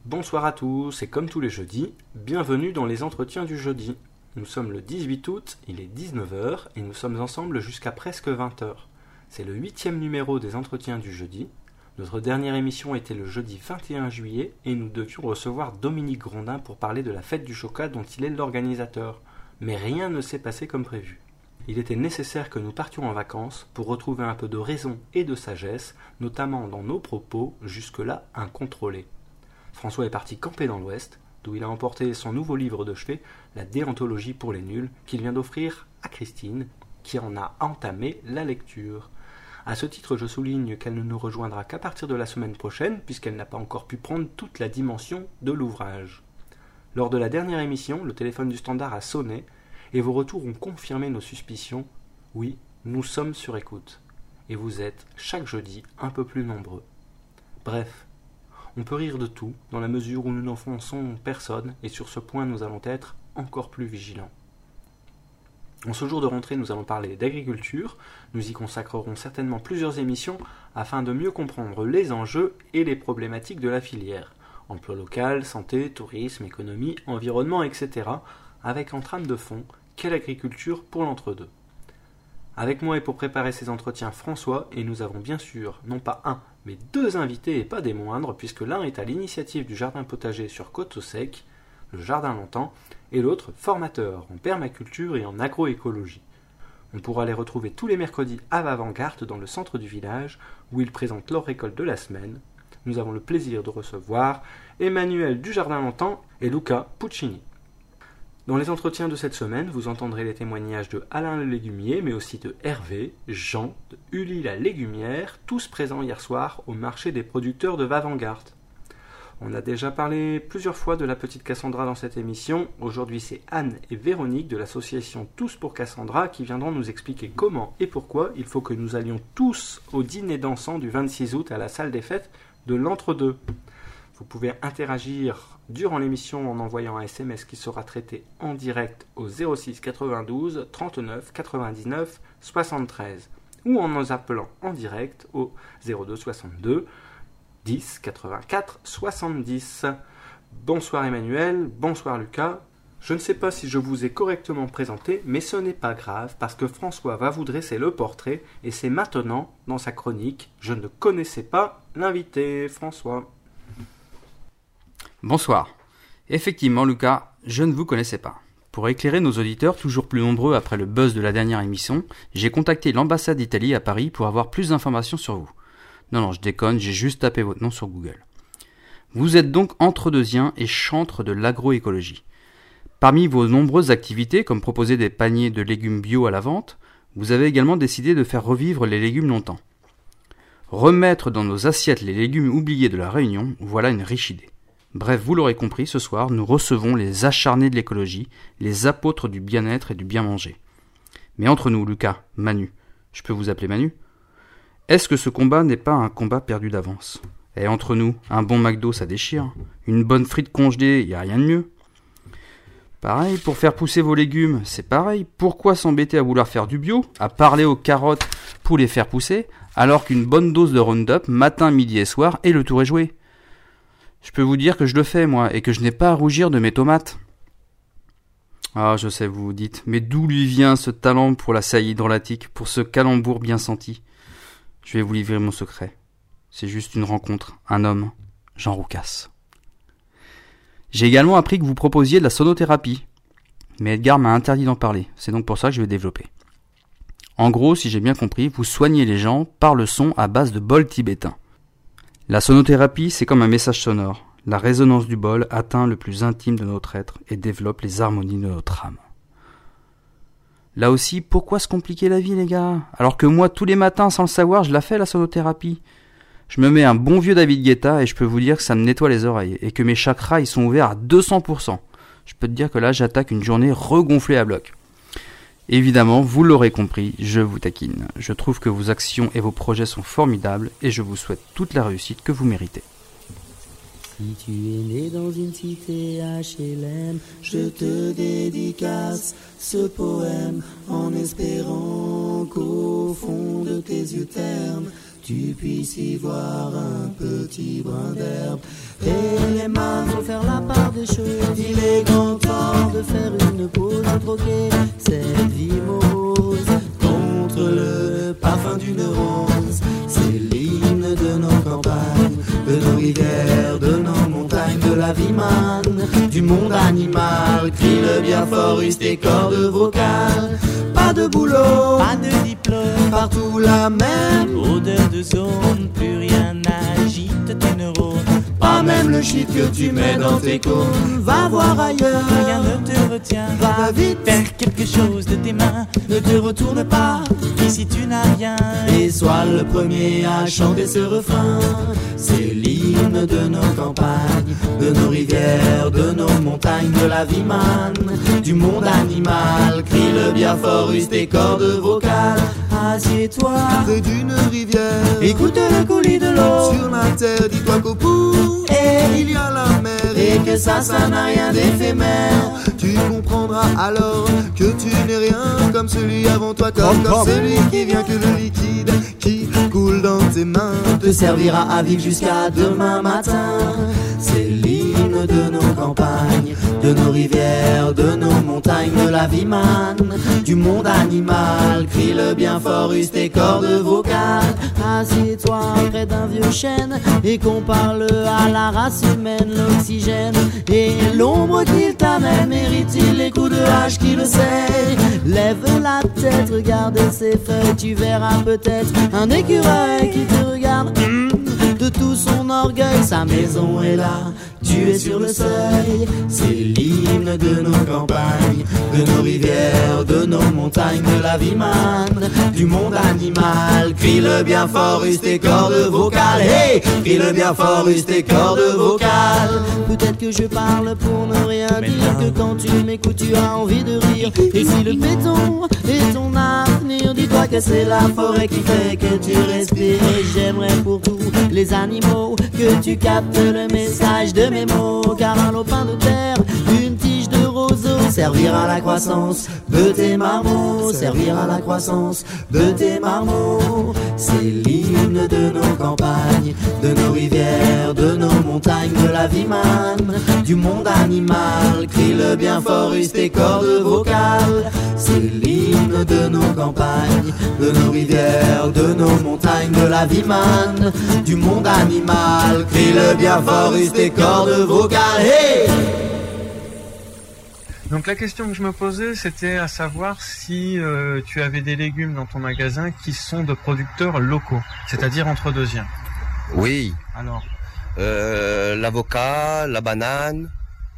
Bonsoir à tous, et comme tous les jeudis, bienvenue dans les entretiens du jeudi. Nous sommes le 18 août, il est 19h, et nous sommes ensemble jusqu'à presque 20h. C'est le 8e numéro des entretiens du jeudi. Notre dernière émission était le jeudi 21 juillet, et nous devions recevoir Dominique Grondin pour parler de la fête du Chocat dont il est l'organisateur. Mais rien ne s'est passé comme prévu. Il était nécessaire que nous partions en vacances pour retrouver un peu de raison et de sagesse, notamment dans nos propos, jusque-là incontrôlés. François est parti camper dans l'Ouest, d'où il a emporté son nouveau livre de chevet, La déontologie pour les nuls, qu'il vient d'offrir à Christine, qui en a entamé la lecture. À ce titre, je souligne qu'elle ne nous rejoindra qu'à partir de la semaine prochaine, puisqu'elle n'a pas encore pu prendre toute la dimension de l'ouvrage. Lors de la dernière émission, le téléphone du standard a sonné, et vos retours ont confirmé nos suspicions. Oui, nous sommes sur écoute. Et vous êtes, chaque jeudi, un peu plus nombreux. Bref, on peut rire de tout, dans la mesure où nous n'enfonçons personne, et sur ce point nous allons être encore plus vigilants. En ce jour de rentrée, nous allons parler d'agriculture. Nous y consacrerons certainement plusieurs émissions afin de mieux comprendre les enjeux et les problématiques de la filière. Emploi local, santé, tourisme, économie, environnement, etc. avec en trame de fond, quelle agriculture pour l'entre-deux. Avec moi et pour préparer ces entretiens François, et nous avons bien sûr, non pas un, mais deux invités et pas des moindres, puisque l'un est à l'initiative du jardin potager sur Côte-au-Sec, le jardin Longtemps, et l'autre formateur en permaculture et en agroécologie. On pourra les retrouver tous les mercredis à Vavangarde dans le centre du village, où ils présentent leur récolte de la semaine. Nous avons le plaisir de recevoir Emmanuel du jardin Longtemps et Luca Puccini. Dans les entretiens de cette semaine, vous entendrez les témoignages de Alain le légumier, mais aussi de Hervé, Jean, de Uli la légumière, tous présents hier soir au marché des producteurs de Vavangarde. On a déjà parlé plusieurs fois de la petite Cassandra dans cette émission. Aujourd'hui, c'est Anne et Véronique de l'association Tous pour Cassandra qui viendront nous expliquer comment et pourquoi il faut que nous allions tous au dîner dansant du 26 août à la salle des fêtes de l'Entre-deux. Vous pouvez interagir durant l'émission en envoyant un SMS qui sera traité en direct au 06 92 39 99 73 ou en nous appelant en direct au 02 62 10 84 70. Bonsoir Emmanuel, bonsoir Lucas. Je ne sais pas si je vous ai correctement présenté, mais ce n'est pas grave parce que François va vous dresser le portrait et c'est maintenant dans sa chronique. Je ne connaissais pas l'invité, François. Bonsoir. Effectivement, Lucas, je ne vous connaissais pas. Pour éclairer nos auditeurs, toujours plus nombreux après le buzz de la dernière émission, j'ai contacté l'ambassade d'Italie à Paris pour avoir plus d'informations sur vous. Non, je déconne, j'ai juste tapé votre nom sur Google. Vous êtes donc entre-deuxiens et chantre de l'agroécologie. Parmi vos nombreuses activités, comme proposer des paniers de légumes bio à la vente, vous avez également décidé de faire revivre les légumes longtemps. Remettre dans nos assiettes les légumes oubliés de la Réunion, voilà une riche idée. Bref, vous l'aurez compris, ce soir, nous recevons les acharnés de l'écologie, les apôtres du bien-être et du bien-manger. Mais entre nous, Lucas, Manu, je peux vous appeler Manu ? Est-ce que ce combat n'est pas un combat perdu d'avance ? Et entre nous, un bon McDo, ça déchire. Une bonne frite congelée, y a rien de mieux. Pareil, pour faire pousser vos légumes, c'est pareil. Pourquoi s'embêter à vouloir faire du bio, à parler aux carottes pour les faire pousser, alors qu'une bonne dose de Roundup, matin, midi et soir, et le tour est joué ? Je peux vous dire que je le fais, moi, et que je n'ai pas à rougir de mes tomates. Ah, je sais, vous vous dites, mais d'où lui vient ce talent pour la saillie hydrolatique, pour ce calembour bien senti ? Je vais vous livrer mon secret. C'est juste une rencontre, un homme, Jean Roucas. J'ai également appris que vous proposiez de la sonothérapie, mais Edgar m'a interdit d'en parler, c'est donc pour ça que je vais développer. En gros, si j'ai bien compris, vous soignez les gens par le son à base de bols tibétains. La sonothérapie, c'est comme un message sonore. La résonance du bol atteint le plus intime de notre être et développe les harmonies de notre âme. Là aussi, pourquoi se compliquer la vie, les gars ? Alors que moi, tous les matins, sans le savoir, je la fais, la sonothérapie. Je me mets un bon vieux David Guetta et je peux vous dire que ça me nettoie les oreilles et que mes chakras, ils sont ouverts à 200%. Je peux te dire que là, j'attaque une journée regonflée à bloc. Évidemment, vous l'aurez compris, je vous taquine. Je trouve que vos actions et vos projets sont formidables et je vous souhaite toute la réussite que vous méritez. Si tu es né dans une cité HLM, je te dédicace ce poème en espérant qu'au fond de tes yeux ternes, tu puisses y voir un petit brin d'herbe. Et les mains vont faire la part des choses. Il est grand temps de faire une pause, de troquer cette vie morose contre le parfum d'une rose. C'est l'hymne de nos campagnes, de nos rivières, de nos montagnes, de la vie manne, du monde animal. Crie le bien fort, russe tes cordes vocales. Pas de boulot, pas de diplôme, partout la même odeur de zone, plus rien n'agite tes neurones. Pas même le shit que tu mets dans tes cônes. Va voir ailleurs, Rien ne te retient, va vite, faire quelque chose de tes mains. ne te retourne pas, Ici tu n'as rien, et sois le premier à chanter ce refrain. C'est l'hymne de nos campagnes, de nos rivières, de nos montagnes, de la vie manne, du monde animal. Crie le bien fort, use tes cordes vocales. Assieds-toi près d'une rivière, écoute le coulis de l'eau, sur la terre, dis-toi qu'au bout et il y a la mer, et que ça n'a rien d'éphémère. tu comprendras alors que tu n'es rien comme celui avant toi, comme celui qui vient, que le liquide qui coule dans tes mains Te servira à vivre jusqu'à demain matin. C'est l'hymne de nos campagnes, de nos rivières, de nos montagnes, de la vie manne, du monde animal. Crie le bien fort, use tes cordes vocales. Assieds-toi près d'un vieux chêne et qu'on parle à la race humaine. L'oxygène et l'ombre qu'il t'amène, mérite-t-il les coups de hache qui le sait? Lève la tête, regarde ses feuilles, tu verras peut-être un écureuil qui te regarde. De tout son orgueil, sa maison est là, tu es sur le seuil. C'est l'hymne de nos campagnes, de nos rivières, de nos montagnes, de la vie manne, du monde animal. Crie le bien fort, use tes cordes vocales. Hey, crie le bien fort, use tes cordes vocales. Peut-être que je parle pour ne rien dire, que quand tu m'écoutes tu as envie de rire. Et si le béton est ton avenir, dis-toi que c'est la forêt qui fait que tu respires. Et j'aimerais pour tous les animaux que tu captes le message de mes mots, car un lopin de terre, une tige de roseau servira à la croissance de tes marmots, servira à la croissance de tes marmots. C'est l'hymne de nos campagnes, de nos rivières, de nos montagnes, de la vie manne, du monde animal. Crie le bien fort, use tes cordes vocales. C'est l'hymne de nos campagnes, de nos rivières, de nos montagnes, de la vie manne, du monde animal. Crie le bien fort, use tes cordes vocales. Hey! Donc la question que je me posais, c'était à savoir si tu avais des légumes dans ton magasin qui sont de producteurs locaux, c'est-à-dire entre-deuxiens. Oui, Alors, l'avocat, la banane,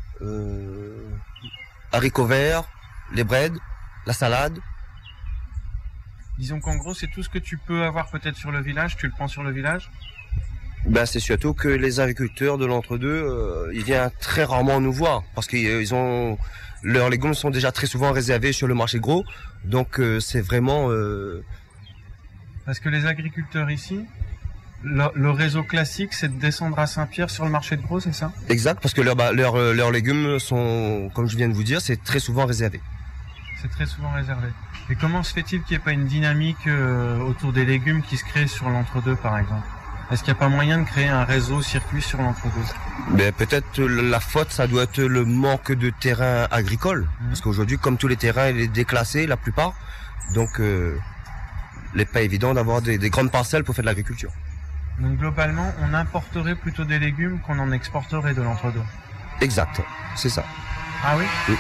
haricots verts, les breads, la salade. disons qu'en gros, c'est tout ce que tu peux avoir peut-être sur le village, tu le prends sur le village? Ben, c'est surtout que les agriculteurs de l'entre-deux, ils viennent très rarement nous voir parce qu'ils ont leurs légumes sont déjà très souvent réservés sur le marché gros, donc c'est vraiment Parce que les agriculteurs ici, le réseau classique, c'est de descendre à Saint-Pierre sur le marché de gros, c'est ça? exact parce que leurs légumes sont, comme je viens de vous dire, c'est très souvent réservé. C'est très souvent réservé. Et comment se fait-il qu'il n'y ait pas une dynamique autour des légumes qui se crée sur l'entre-deux, par exemple? Est-ce qu'il n'y a pas moyen de créer un réseau circuit sur l'entre-deux? Mais peut-être la faute, ça doit être le manque de terrain agricole. Parce qu'aujourd'hui, comme tous les terrains, il est déclassé, la plupart. Donc, il n'est pas évident d'avoir des grandes parcelles pour faire de l'agriculture. Donc globalement, on importerait plutôt des légumes qu'on en exporterait de l'entre-deux. Exact, c'est ça. Ah oui? Oui.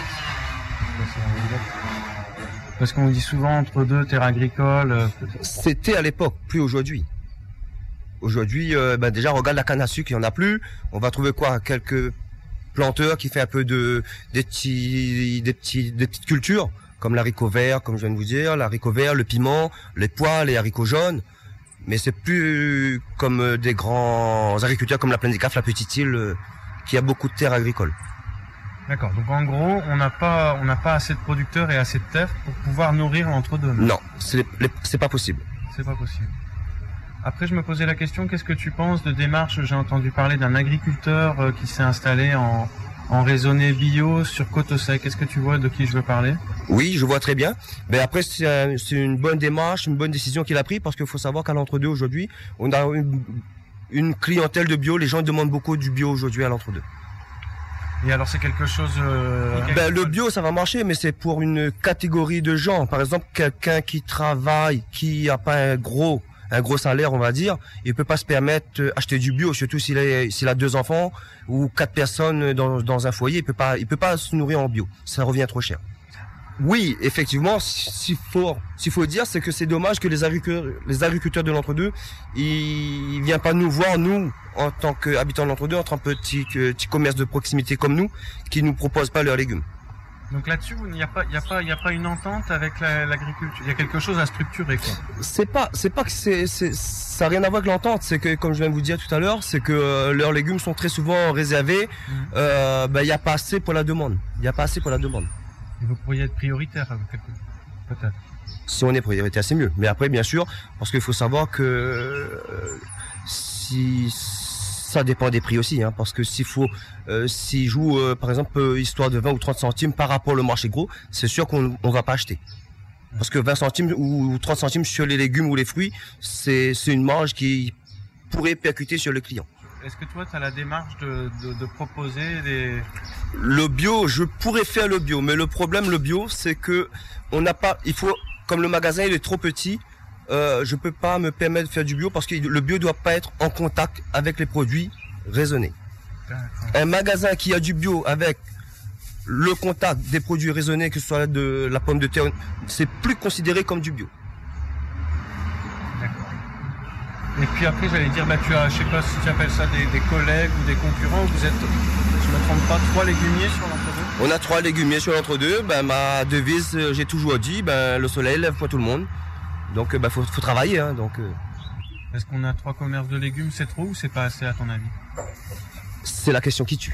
Parce qu'on dit souvent entre-deux, terre agricole. C'était à l'époque, plus aujourd'hui. Aujourd'hui, déjà, regarde la canne à sucre, il n'y en a plus. On va trouver quoi? Quelques planteurs qui fait un peu des petites cultures, comme l'haricot vert, comme je viens de vous dire, l'haricot vert, le piment, les pois, les haricots jaunes. Mais c'est plus comme des grands agriculteurs comme la Plaine des Cafres, la Petite Île, qui a beaucoup de terres agricoles. D'accord. Donc en gros, on n'a pas assez de producteurs et assez de terres pour pouvoir nourrir l'entre-deux. Non, c'est pas possible. C'est pas possible. Après, je me posais la question, qu'est-ce que tu penses de démarches? J'ai entendu parler d'un agriculteur qui s'est installé en en raisonné bio sur Cottesec. Est-ce que tu vois de qui je veux parler? Oui, je vois très bien. Mais après, c'est une bonne démarche, une bonne décision qu'il a prise, parce qu'il faut savoir qu'à l'Entre-deux aujourd'hui, on a une clientèle de bio. Les gens demandent beaucoup du bio aujourd'hui à l'Entre-deux. Et alors c'est quelque chose... le bio, ça va marcher, mais c'est pour une catégorie de gens. Par exemple, quelqu'un qui travaille, qui a pas un gros salaire, on va dire, il peut pas se permettre d'acheter du bio, surtout s'il a 2 enfants ou 4 personnes dans un foyer, il peut pas se nourrir en bio. Ça revient trop cher. Oui, effectivement, s'il faut dire, c'est que c'est dommage que les agriculteurs de l'Entre-deux, ils viennent pas nous voir, nous, en tant qu'habitants de l'Entre-deux, en tant que petit commerce de proximité comme nous, qui nous proposent pas leurs légumes. Donc là-dessus, il n'y a pas une entente avec l'agriculture. Il y a quelque chose à structurer, quoi. C'est pas que ça n'a rien à voir avec l'entente. C'est que, comme je viens de vous dire tout à l'heure, c'est que leurs légumes sont très souvent réservés. Il y a pas assez pour la demande. Et vous pourriez être prioritaire, peut-être. Si on est prioritaire, c'est mieux. Mais après, bien sûr, parce qu'il faut savoir que ça dépend des prix aussi, hein, parce que s'il joue, par exemple, histoire de 20 ou 30 centimes par rapport au marché gros, c'est sûr qu'on va pas acheter. Parce que 20 centimes ou 30 centimes sur les légumes ou les fruits, c'est une marge qui pourrait percuter sur le client. Est-ce que toi, tu as la démarche de proposer des... Le bio, je pourrais faire le bio, mais le problème, le bio, c'est que comme le magasin il est trop petit, je peux pas me permettre de faire du bio parce que le bio doit pas être en contact avec les produits raisonnés. D'accord. Un magasin qui a du bio avec le contact des produits raisonnés, que ce soit de la pomme de terre, c'est plus considéré comme du bio. D'accord. Et puis après, j'allais dire, tu as, je sais pas si tu appelles ça des collègues ou des concurrents. Vous êtes, je ne me trompe pas, 3 légumiers sur l'Entre-deux? On a 3 légumiers sur l'Entre-deux. Ma devise, j'ai toujours dit, le soleil lève pour tout le monde. Donc, faut travailler, hein, donc. Est-ce qu'on a 3 commerces de légumes, c'est trop ou c'est pas assez à ton avis? C'est la question qui tue.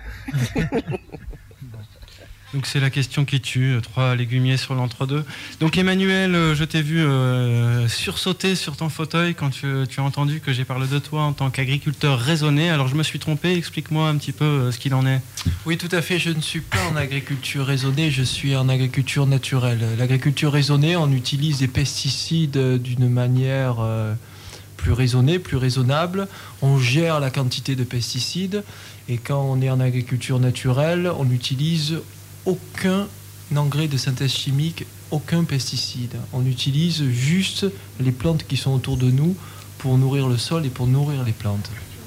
Donc c'est la question qui tue, 3 légumiers sur l'Entre-deux. Donc Emmanuel, je t'ai vu sursauter sur ton fauteuil quand tu as entendu que j'ai parlé de toi en tant qu'agriculteur raisonné. Alors je me suis trompé, explique-moi un petit peu ce qu'il en est. Oui, tout à fait, je ne suis pas en agriculture raisonnée, je suis en agriculture naturelle. L'agriculture raisonnée, on utilise des pesticides d'une manière plus raisonnée, plus raisonnable. On gère la quantité de pesticides et quand on est en agriculture naturelle, on n'utilise aucun engrais de synthèse chimique, aucun pesticide. On utilise juste les plantes qui sont autour de nous pour nourrir le sol et pour nourrir les plantes.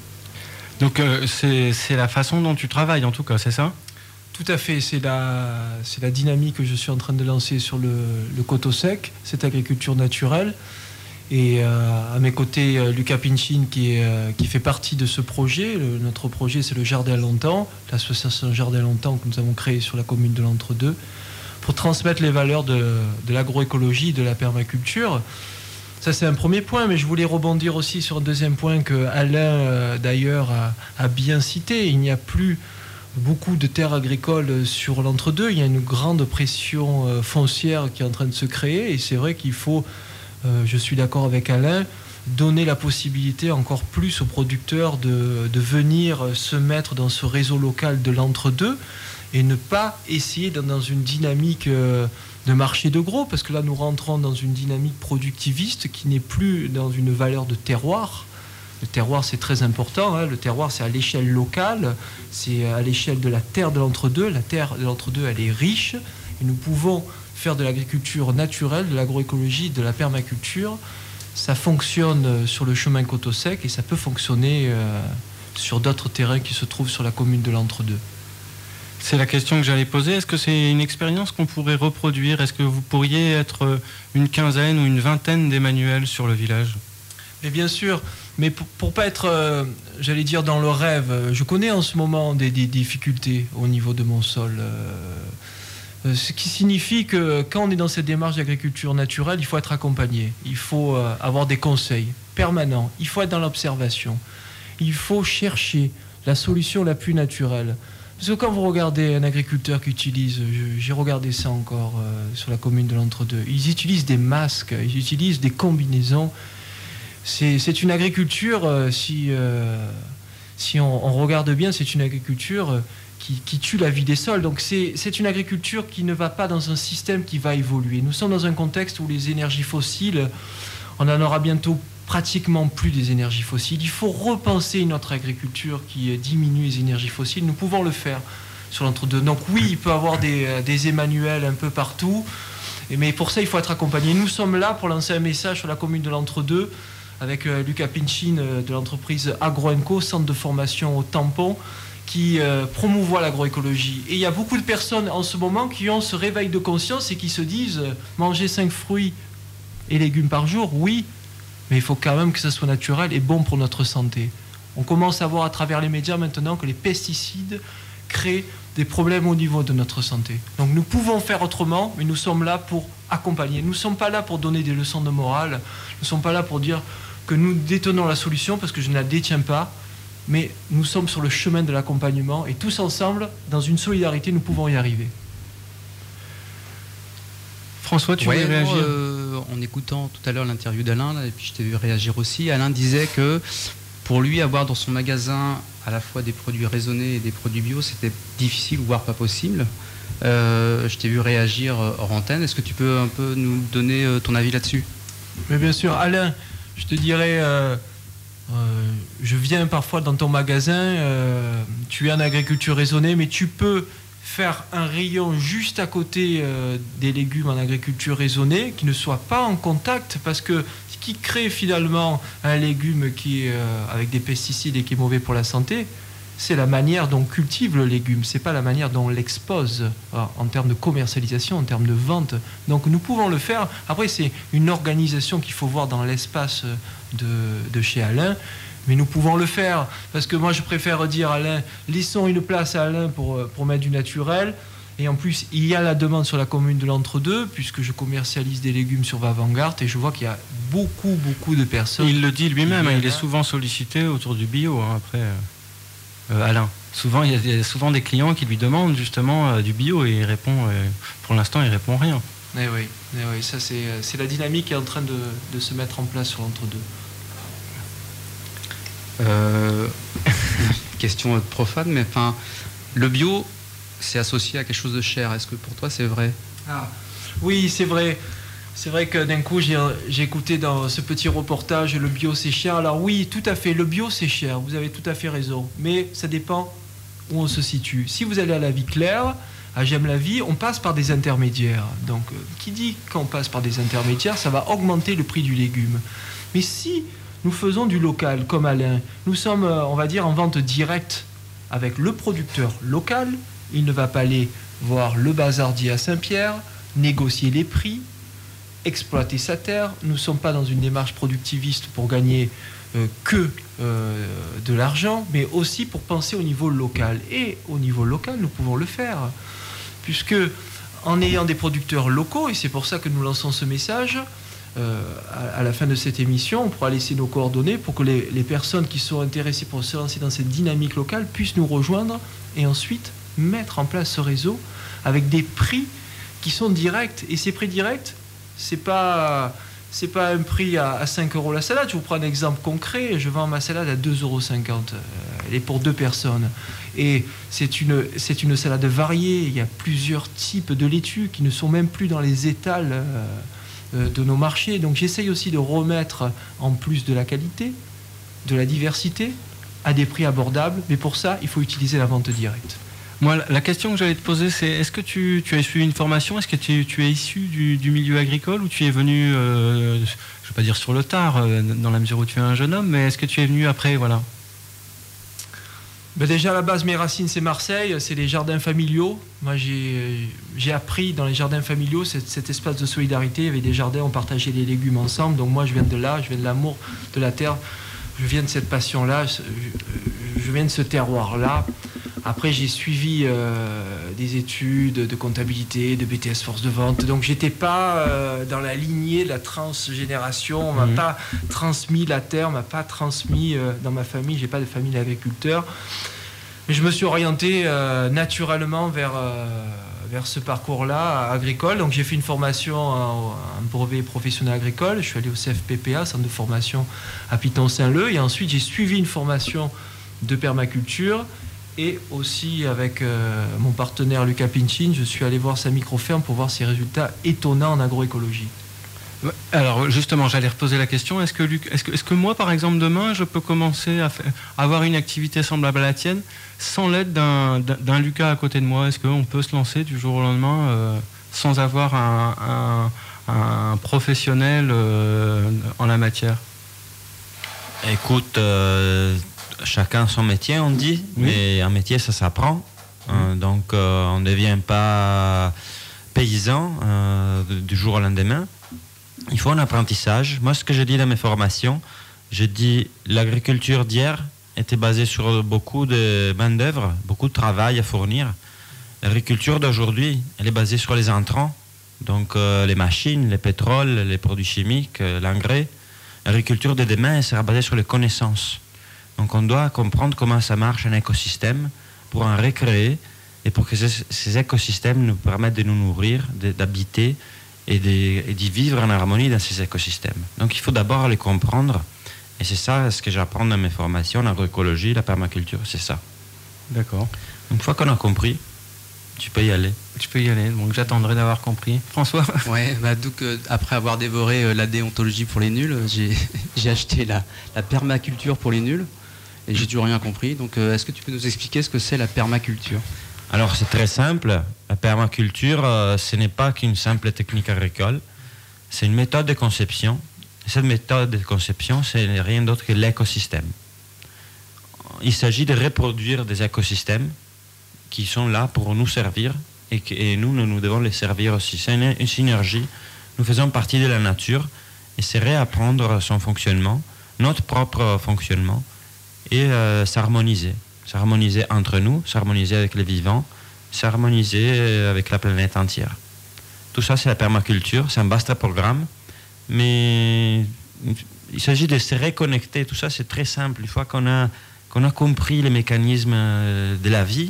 Donc c'est la façon dont tu travailles en tout cas, c'est ça? Tout à fait, c'est la dynamique que je suis en train de lancer sur le Cottesec, cette agriculture naturelle. Et à mes côtés, Lucas Pinchin qui fait partie de ce projet. Notre projet, c'est le Jardin à Longtemps, l'association Jardin à Longtemps que nous avons créée sur la commune de l'Entre-deux, pour transmettre les valeurs de l'agroécologie, de la permaculture. Ça, c'est un premier point, mais je voulais rebondir aussi sur un deuxième point que Alain, d'ailleurs, a bien cité. Il n'y a plus beaucoup de terres agricoles sur l'Entre-deux. Il y a une grande pression foncière qui est en train de se créer, et c'est vrai qu'il faut... je suis d'accord avec Alain, donner la possibilité encore plus aux producteurs de venir se mettre dans ce réseau local de l'Entre-deux et ne pas essayer d'être dans une dynamique de marché de gros, parce que là nous rentrons dans une dynamique productiviste qui n'est plus dans une valeur de terroir. Le terroir, c'est très important, hein. Le terroir, c'est à l'échelle locale, c'est à l'échelle de la terre de l'Entre-deux. La terre de l'Entre-deux, elle est riche et nous pouvons faire de l'agriculture naturelle, de l'agroécologie, de la permaculture. Ça fonctionne sur le chemin Cottesec et ça peut fonctionner sur d'autres terrains qui se trouvent sur la commune de l'Entre-deux. C'est la question que j'allais poser. Est-ce que c'est une expérience qu'on pourrait reproduire? Est-ce que vous pourriez être une quinzaine ou une vingtaine d'Emmanuel sur le village? Mais bien sûr, mais pour pas être, j'allais dire, dans le rêve, je connais en ce moment des difficultés au niveau de mon sol. Ce qui signifie que quand on est dans cette démarche d'agriculture naturelle, il faut être accompagné. Il faut avoir des conseils permanents. Il faut être dans l'observation. Il faut chercher la solution la plus naturelle. Parce que quand vous regardez un agriculteur qui utilise, j'ai regardé ça encore sur la commune de l'Entre-deux, ils utilisent des masques, ils utilisent des combinaisons. C'est une agriculture, si si on regarde bien, c'est une agriculture qui tue la vie des sols. Donc c'est une agriculture qui ne va pas dans un système qui va évoluer. Nous sommes dans un contexte où les énergies fossiles, on en aura bientôt pratiquement plus des énergies fossiles. Il faut repenser notre agriculture qui diminue les énergies fossiles. Nous pouvons le faire sur l'entre-deux. Donc oui, il peut y avoir des Emmanuel un peu partout, mais pour ça, il faut être accompagné. Nous sommes là pour lancer un message sur la commune de l'entre-deux avec Lucas Pinchin de l'entreprise AgroEnco, centre de formation au tampon, qui promouvoit l'agroécologie. Et il y a beaucoup de personnes en ce moment qui ont ce réveil de conscience et qui se disent manger 5 fruits et légumes par jour, oui, mais il faut quand même que ça soit naturel et bon pour notre santé. On commence à voir à travers les médias maintenant que les pesticides créent des problèmes au niveau de notre santé. Donc nous pouvons faire autrement, mais nous sommes là pour accompagner. Nous ne sommes pas là pour donner des leçons de morale, nous ne sommes pas là pour dire que nous détenons la solution, parce que je ne la détiens pas, mais nous sommes sur le chemin de l'accompagnement et tous ensemble, dans une solidarité, nous pouvons y arriver. François, tu voulais réagir en écoutant tout à l'heure l'interview d'Alain, là, et puis je t'ai vu réagir aussi, Alain disait que pour lui, avoir dans son magasin à la fois des produits raisonnés et des produits bio, c'était difficile, voire pas possible. Je t'ai vu réagir hors antenne. Est-ce que tu peux un peu nous donner ton avis là-dessus ? Mais bien sûr, Alain, je te dirais... je viens parfois dans ton magasin, tu es en agriculture raisonnée, mais tu peux faire un rayon juste à côté des légumes en agriculture raisonnée qui ne soit pas en contact, parce que ce qui crée finalement un légume qui est avec des pesticides et qui est mauvais pour la santé, c'est la manière dont on cultive le légume, c'est pas la manière dont on l'expose en termes de commercialisation, en termes de vente. Donc nous pouvons le faire. Après, c'est une organisation qu'il faut voir dans l'espace de chez Alain, mais nous pouvons le faire, parce que moi je préfère dire, Alain, laissons une place à Alain pour mettre du naturel, et en plus il y a la demande sur la commune de l'entre-deux, puisque je commercialise des légumes sur Vavangard, et je vois qu'il y a beaucoup de personnes. Il le dit lui-même, il est souvent sollicité autour du bio, après Alain. Souvent, il y a souvent des clients qui lui demandent justement du bio, et il répond, pour l'instant il répond rien. Eh oui, ça c'est la dynamique qui est en train de se mettre en place sur l'entre-deux. Question profane, mais enfin, le bio, c'est associé à quelque chose de cher. Est-ce que pour toi, c'est vrai ? Oui, c'est vrai. C'est vrai que d'un coup, j'ai écouté dans ce petit reportage, le bio, c'est cher. Alors oui, tout à fait, le bio, c'est cher. Vous avez tout à fait raison. Mais ça dépend où on se situe. Si vous allez à la Vie Claire, à J'aime la vie, on passe par des intermédiaires. Donc, qui dit qu'on passe par des intermédiaires, ça va augmenter le prix du légume. Mais si nous faisons du local, comme Alain, nous sommes, on va dire, en vente directe avec le producteur local, il ne va pas aller voir le bazardier à Saint-Pierre, négocier les prix, exploiter sa terre. Nous ne sommes pas dans une démarche productiviste pour gagner de l'argent, mais aussi pour penser au niveau local. Et au niveau local, nous pouvons le faire, puisque en ayant des producteurs locaux, et c'est pour ça que nous lançons ce message, à la fin de cette émission, on pourra laisser nos coordonnées pour que les personnes qui sont intéressées pour se lancer dans cette dynamique locale puissent nous rejoindre et ensuite mettre en place ce réseau avec des prix qui sont directs. Et ces prix directs, c'est pas un prix à 5 € la salade. Je vous prends un exemple concret. Je vends ma salade à 2,50 €. Elle est pour 2 personnes. Et c'est une salade variée. Il y a plusieurs types de laitues qui ne sont même plus dans les étals de nos marchés. Donc j'essaye aussi de remettre, en plus de la qualité, de la diversité, à des prix abordables. Mais pour ça, il faut utiliser la vente directe. Moi, la question que j'allais te poser, c'est est-ce que tu as suivi une formation ? Est-ce que tu es issu du milieu agricole, ou tu es venu, je ne vais pas dire sur le tard, dans la mesure où tu es un jeune homme, mais est-ce que tu es venu après, voilà ? Ben déjà, à la base, mes racines, c'est Marseille, c'est les jardins familiaux. Moi, j'ai appris dans les jardins familiaux cet espace de solidarité. Il y avait des jardins, on partageait les légumes ensemble. Donc moi, je viens de là, je viens de l'amour de la terre. Je viens de cette passion-là, je viens de ce terroir-là. Après, j'ai suivi des études de comptabilité, de BTS force de vente. Donc, j'étais pas dans la lignée de la transgénération. On m'a pas transmis la terre, on m'a pas transmis dans ma famille. J'ai pas de famille d'agriculteurs. Mais je me suis orienté naturellement vers ce parcours-là agricole. Donc, j'ai fait une formation en brevet professionnel agricole. Je suis allé au CFPPA, centre de formation à Piton-Saint-Leu. Et ensuite, j'ai suivi une formation de permaculture. Et aussi avec mon partenaire Luca Pinchin, je suis allé voir sa micro-ferme pour voir ses résultats étonnants en agroécologie. Alors justement, j'allais reposer la question. Est-ce que moi, par exemple, demain, je peux commencer à avoir une activité semblable à la tienne sans l'aide d'un Lucas à côté de moi? Est-ce qu'on peut se lancer du jour au lendemain sans avoir un professionnel en la matière? Écoute, chacun son métier, on dit, oui. Mais un métier, ça s'apprend. Donc, on ne devient pas paysan du jour au lendemain. Il faut un apprentissage. Moi, ce que je dis dans mes formations, je dis l'agriculture d'hier était basée sur beaucoup de main-d'œuvre, beaucoup de travail à fournir. L'agriculture d'aujourd'hui, elle est basée sur les intrants, donc les machines, les pétroles, les produits chimiques, l'engrais. L'agriculture de demain, elle sera basée sur les connaissances. Donc on doit comprendre comment ça marche un écosystème pour en recréer et pour que ces écosystèmes nous permettent de nous nourrir, d'habiter et d'y vivre en harmonie dans ces écosystèmes. Donc il faut d'abord les comprendre et c'est ça ce que j'apprends dans mes formations, l'agroécologie, la permaculture, c'est ça. D'accord. Une fois qu'on a compris, tu peux y aller. Tu peux y aller, donc j'attendrai d'avoir compris. François? Ouais, donc après avoir dévoré la déontologie pour les nuls, j'ai acheté la permaculture pour les nuls. Et j'ai toujours rien compris. Donc, est-ce que tu peux nous expliquer ce que c'est la permaculture? Alors, c'est très simple. La permaculture, ce n'est pas qu'une simple technique agricole. C'est une méthode de conception. Et cette méthode de conception, c'est rien d'autre que l'écosystème. Il s'agit de reproduire des écosystèmes qui sont là pour nous servir et nous devons les servir aussi. C'est une synergie. Nous faisons partie de la nature et c'est réapprendre son fonctionnement, notre propre fonctionnement, et s'harmoniser entre nous, s'harmoniser avec les vivants, s'harmoniser avec la planète entière. Tout ça, c'est la permaculture, c'est un vaste programme, mais il s'agit de se reconnecter. Tout ça, c'est très simple. Une fois qu'on a compris les mécanismes de la vie,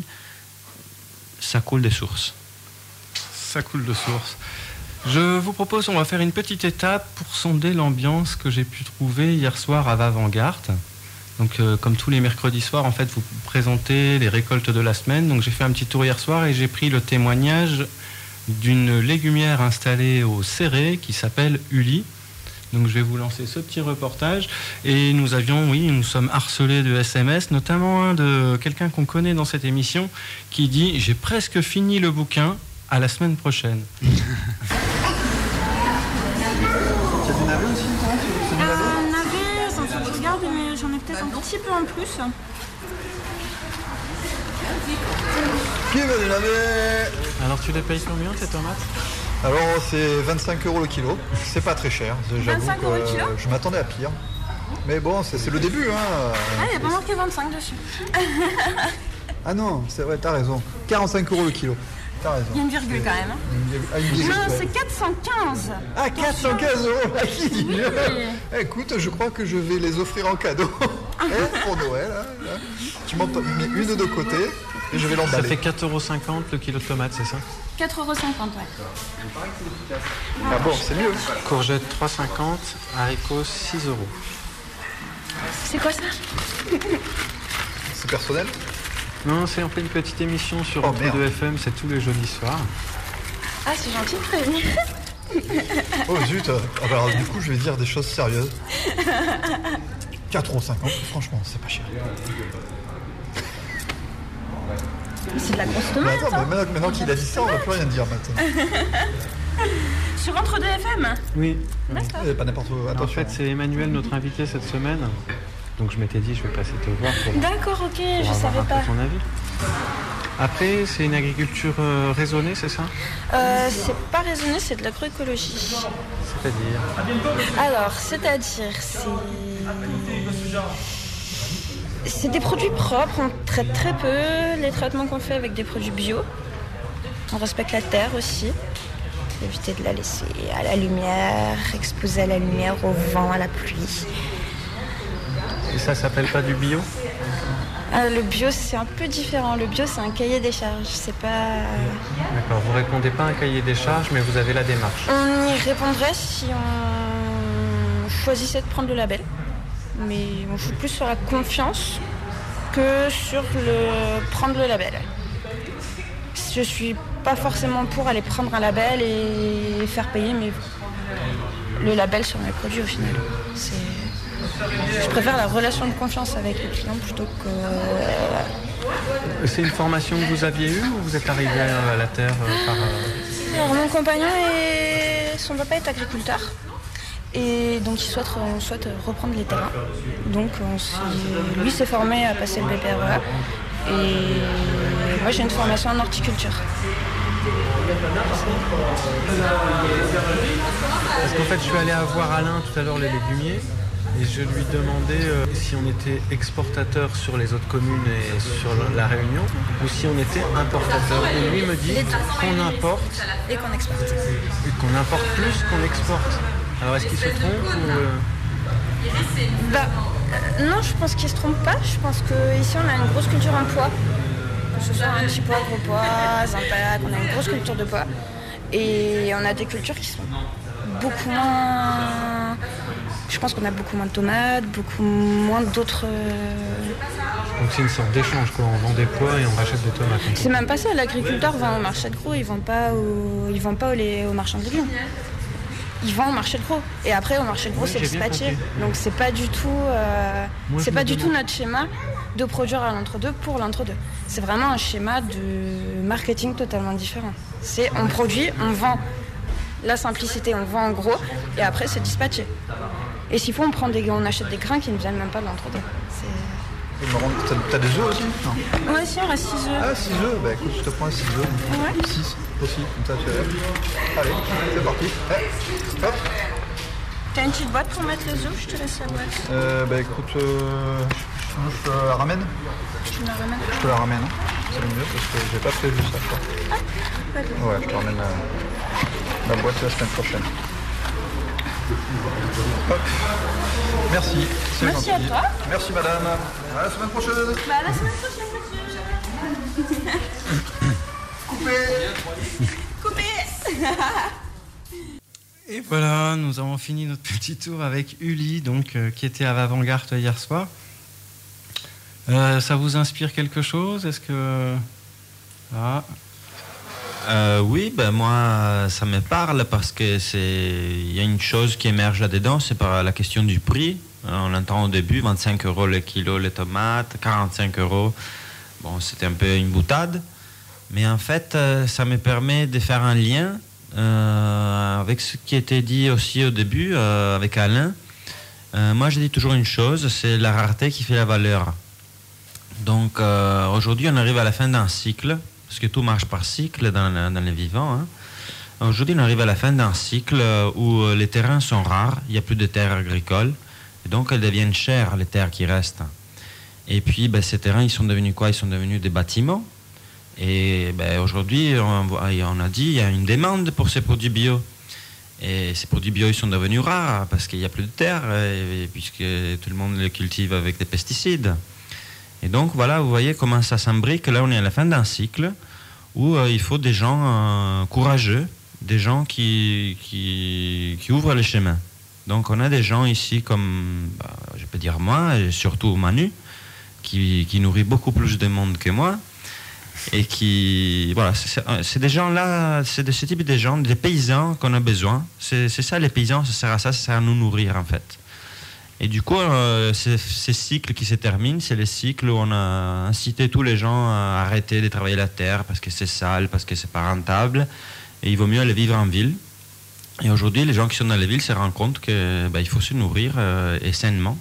ça coule de source. Ça coule de source. Je vous propose, on va faire une petite étape pour sonder l'ambiance que j'ai pu trouver hier soir à Vavant-Garde. Donc, comme tous les mercredis soirs, en fait, vous présentez les récoltes de la semaine. Donc, j'ai fait un petit tour hier soir et j'ai pris le témoignage d'une légumière installée au Céré qui s'appelle Uli. Donc, je vais vous lancer ce petit reportage. Et nous sommes harcelés de SMS, notamment un de quelqu'un qu'on connaît dans cette émission qui dit « J'ai presque fini le bouquin, à la semaine prochaine ». Mais j'en ai peut-être un petit peu en plus. Qui veut du navet? Alors tu les payes combien tes tomates? Alors c'est 25 € le kilo, c'est pas très cher. 25 € le kilo? Je m'attendais à pire. Mais bon, c'est le début. Ah, il n'y a pas marqué 25 dessus. Ah non, c'est vrai, t'as raison. 45 € le kilo. T'as raison. Il y a une virgule quand même. Non, c'est 415. Ah, 415 € à qui? Oui. Écoute, je crois que je vais les offrir en cadeau pour Noël. Hein. Tu m'en mets une de côté et je vais l'emballer. Ça fait 4,50 € le kilo de tomates, c'est ça? 4,50 €, ouais. Ah bon, c'est mieux. Courgettes 3,50 €, haricots 6 €. C'est quoi ça? C'est personnel? Non, c'est en fait une petite émission sur Entre deux FM, c'est tous les jeudis soirs. Ah, c'est gentil de prévenir. Oh zut, alors du coup je vais dire des choses sérieuses. 4,50 €, franchement, c'est pas cher. C'est de la grosse tomate. Mais attends, mais maintenant qu'il a dit ça, on va plus rien dire maintenant. Sur Entre deux FM? Oui. D'accord. Pas n'importe où. Attention. En fait, c'est Emmanuel, notre invité cette semaine. Donc je m'étais dit, je vais passer te voir pour d'accord, ok, je savais pas. Ton avis. Après, c'est une agriculture raisonnée, c'est ça? C'est pas raisonné, c'est de l'agroécologie. C'est-à-dire? Alors, c'est des produits propres, on traite très peu. Les traitements qu'on fait avec des produits bio. On respecte la terre aussi. Éviter de la laisser à la lumière, exposer à la lumière, au vent, à la pluie. Et ça s'appelle pas du bio? Le bio, c'est un peu différent. Le bio, c'est un cahier des charges. C'est pas... D'accord, vous répondez pas à un cahier des charges, mais vous avez la démarche. On y répondrait si on choisissait de prendre le label. Mais on joue plus sur la confiance que sur prendre le label. Je suis pas forcément pour aller prendre un label et faire payer le label sur mes produits au final. Je préfère la relation de confiance avec le client plutôt que... C'est une formation que vous aviez eue ou vous êtes arrivé à la terre par... Alors, mon compagnon son papa est agriculteur et donc il souhaite reprendre les terrains. Donc lui s'est formé à passer le BPREA et moi j'ai une formation en horticulture. Parce qu'en fait je suis allé voir Alain tout à l'heure les légumiers et je lui demandais si on était exportateur sur les autres communes et sur la Réunion ou si on était importateur. Et lui me dit qu'on importe et qu'on exporte. Et qu'on importe plus qu'on exporte. Alors est-ce qu'il se trompe ou... Non, je pense qu'il se trompe pas. Je pense qu'ici on a une grosse culture en pois. Que ce soit un petit pois, gros pois, Zimpac, on a une grosse culture de pois. Et on a des cultures qui sont beaucoup moins... Je pense qu'on a beaucoup moins de tomates, beaucoup moins d'autres... Donc c'est une sorte d'échange quoi, on vend des pois et on rachète des tomates. C'est même pas ça, l'agriculteur vend au marché de gros, il vend pas au marchand de légumes. Il vend au marché de gros. Et après au marché de gros c'est dispatché. Donc c'est pas du tout notre schéma de produire à l'entre-deux pour l'entre-deux. C'est vraiment un schéma de marketing totalement différent. C'est on produit, on vend la simplicité, on vend en gros et après c'est dispatché. Et s'il faut on achète des grains qui ne viennent même pas de l'entre-deux. T'as des œufs aussi? Non. Ouais, si, on reste 6 œufs. Ah, 6 œufs? Bah écoute, je te prends 6 œufs. Ouais. 6 aussi, comme ça tu rêves. Allez, c'est parti. Hop. T'as une petite boîte pour mettre les œufs ou je te laisse la boîte? Bah écoute, je te la ramène. Tu me la ramènes? Je te la ramène, hein. C'est le mieux parce que j'ai pas prévu ça, je crois. Ah, d'accord. Ouais, je te ramène la boîte la semaine prochaine. Hop. Merci. Merci à toi. Merci madame. À la semaine prochaine. À la semaine prochaine. Coupé. Et voilà, nous avons fini notre petit tour avec Uli, donc qui était à l'avant-garde hier soir. Ça vous inspire quelque chose? Est-ce que... Oui, moi, ça me parle parce que il y a une chose qui émerge là-dedans, c'est par la question du prix. On l'entend au début, 25 € le kilo les tomates, 45 €. Bon, c'était un peu une boutade. Mais en fait, ça me permet de faire un lien avec ce qui était dit aussi au début, avec Alain. Moi, je dis toujours une chose, c'est la rareté qui fait la valeur. Donc, aujourd'hui, on arrive à la fin d'un cycle. Parce que tout marche par cycle dans les vivants. Hein. Aujourd'hui, on arrive à la fin d'un cycle où les terrains sont rares, il n'y a plus de terres agricoles, et donc elles deviennent chères, les terres qui restent. Et puis, ces terrains, ils sont devenus quoi? Ils sont devenus des bâtiments. Et aujourd'hui, on a dit, il y a une demande pour ces produits bio. Et ces produits bio, ils sont devenus rares parce qu'il n'y a plus de terre, puisque tout le monde les cultive avec des pesticides. Et donc voilà, vous voyez comment ça s'imbrique. Là, on est à la fin d'un cycle où il faut des gens courageux, des gens qui ouvrent les chemins. Donc on a des gens ici comme, je peux dire moi, et surtout Manu, qui nourrit beaucoup plus de monde que moi. Et qui, voilà, c'est des gens là, c'est de ce type de gens, des paysans qu'on a besoin. C'est ça, les paysans, ça sert à ça, ça sert à nous nourrir en fait. Et du coup, ces cycles qui se terminent, c'est les cycles où on a incité tous les gens à arrêter de travailler la terre parce que c'est sale, parce que c'est pas rentable, et il vaut mieux aller vivre en ville. Et aujourd'hui, les gens qui sont dans les villes se rendent compte que il faut se nourrir et sainement.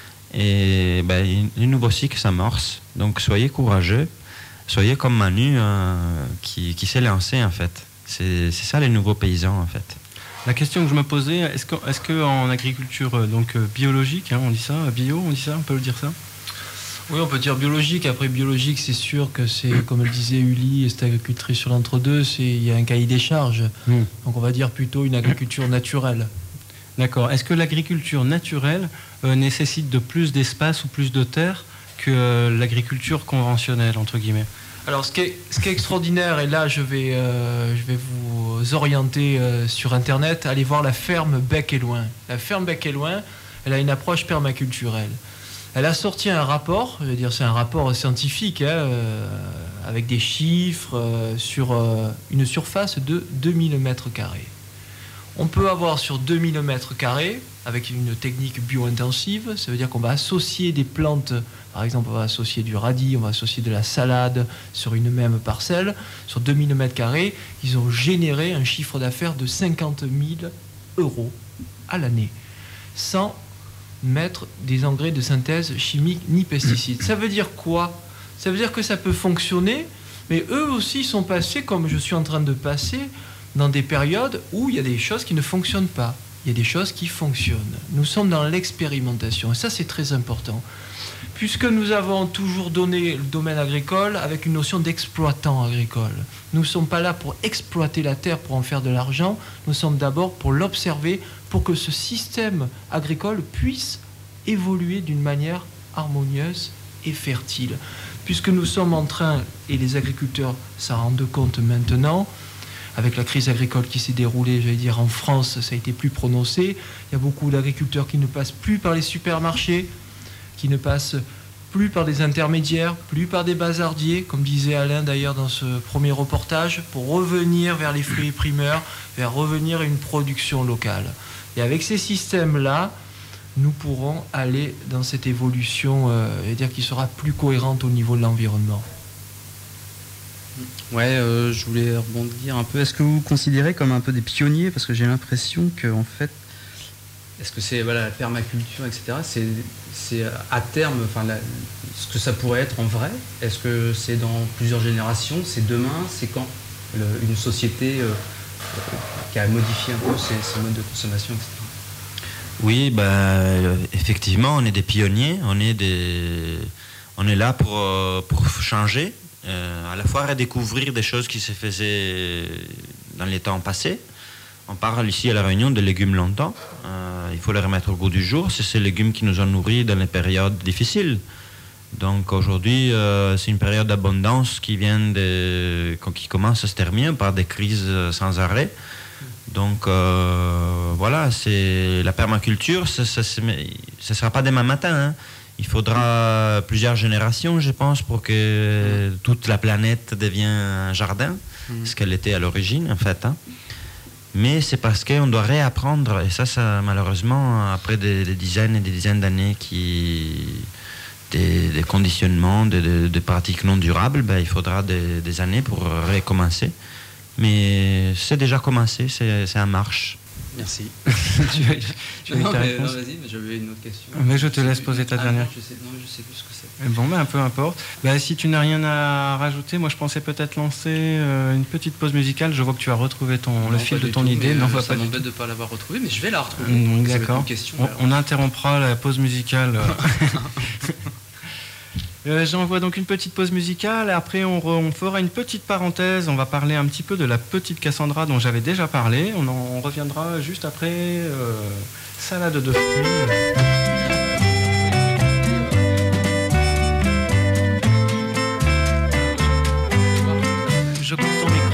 Et le nouveau cycle s'amorce. Donc soyez courageux, soyez comme Manu qui s'est lancé en fait. C'est ça les nouveaux paysans en fait. La question que je me posais, est-ce qu'en agriculture donc biologique, hein, on dit ça, bio, on dit ça, on peut le dire ça? Oui, on peut dire biologique. Après, biologique, c'est sûr que c'est, comme le disait Uli, cette agricultrice sur l'entre-deux, il y a un cahier des charges. Donc on va dire plutôt une agriculture naturelle. D'accord. Est-ce que l'agriculture naturelle nécessite de plus d'espace ou plus de terre que l'agriculture conventionnelle, entre guillemets? Alors, ce qui est extraordinaire, et là, je vais vous orienter sur Internet, allez voir la ferme Bec et Loin. La ferme Bec et Loin, elle a une approche permaculturelle. Elle a sorti un rapport, je veux dire c'est un rapport scientifique, avec des chiffres sur une surface de 2000 m². On peut avoir sur 2000 m², avec une technique bio-intensive, ça veut dire qu'on va associer des plantes, par exemple on va associer du radis, on va associer de la salade sur une même parcelle. Sur 2000 m², ils ont généré un chiffre d'affaires de 50 000 € à l'année, sans mettre des engrais de synthèse chimique ni pesticides. Ça veut dire quoi? Ça veut dire que ça peut fonctionner, mais eux aussi sont passés, comme je suis en train de passer, dans des périodes où il y a des choses qui ne fonctionnent pas. Il y a des choses qui fonctionnent. Nous sommes dans l'expérimentation, et ça c'est très important. Puisque nous avons toujours donné le domaine agricole avec une notion d'exploitant agricole. Nous ne sommes pas là pour exploiter la terre, pour en faire de l'argent. Nous sommes d'abord pour l'observer, pour que ce système agricole puisse évoluer d'une manière harmonieuse et fertile. Puisque nous sommes en train, et les agriculteurs s'en rendent compte maintenant, avec la crise agricole qui s'est déroulée, j'allais dire en France, ça a été plus prononcé. Il y a beaucoup d'agriculteurs qui ne passent plus par les supermarchés, qui ne passent plus par des intermédiaires, plus par des bazardiers, comme disait Alain d'ailleurs dans ce premier reportage, pour revenir vers les fruits primeurs, vers revenir à une production locale. Et avec ces systèmes-là, nous pourrons aller dans cette évolution, qui sera plus cohérente au niveau de l'environnement. Ouais, je voulais rebondir un peu. Est-ce que vous vous considérez comme un peu des pionniers? Parce que j'ai l'impression que, en fait, est-ce que c'est la permaculture, etc. C'est à terme, ce que ça pourrait être en vrai. Est-ce que c'est dans plusieurs générations? C'est demain? C'est quand une société qui a modifié un peu ses modes de consommation, etc. Oui, effectivement, on est des pionniers. On est là pour changer. À la fois redécouvrir des choses qui se faisaient dans les temps passés. On parle ici à La Réunion de légumes longtemps. Il faut les remettre au goût du jour. C'est ces légumes qui nous ont nourris dans les périodes difficiles. Donc aujourd'hui, c'est une période d'abondance qui commence à se terminer par des crises sans arrêt. Donc voilà, c'est la permaculture, ça ne sera pas demain matin, hein. Il faudra plusieurs générations, je pense, pour que toute la planète devienne un jardin, ce qu'elle était à l'origine, en fait. Hein. Mais c'est parce qu'on doit réapprendre, et ça malheureusement, après des dizaines et des dizaines d'années des conditionnements, des pratiques non durables, il faudra des années pour recommencer. Mais c'est déjà commencé, c'est en marche. Merci. tu veux non, vas-y, mais j'avais une autre question. Mais je te laisse poser ta dernière. Je sais plus ce que c'est. Bon, peu importe. Si tu n'as rien à rajouter, moi je pensais peut-être lancer une petite pause musicale. Je vois que tu as retrouvé le fil de ton idée. Non, ça m'embête de ne pas l'avoir retrouvée, mais je vais la retrouver. D'accord. On interrompra la pause musicale. J'envoie donc une petite pause musicale. Après, on fera une petite parenthèse. On va parler un petit peu de la petite Cassandra dont j'avais déjà parlé. On reviendra juste après. Salade de fruits. Je coupe ton micro.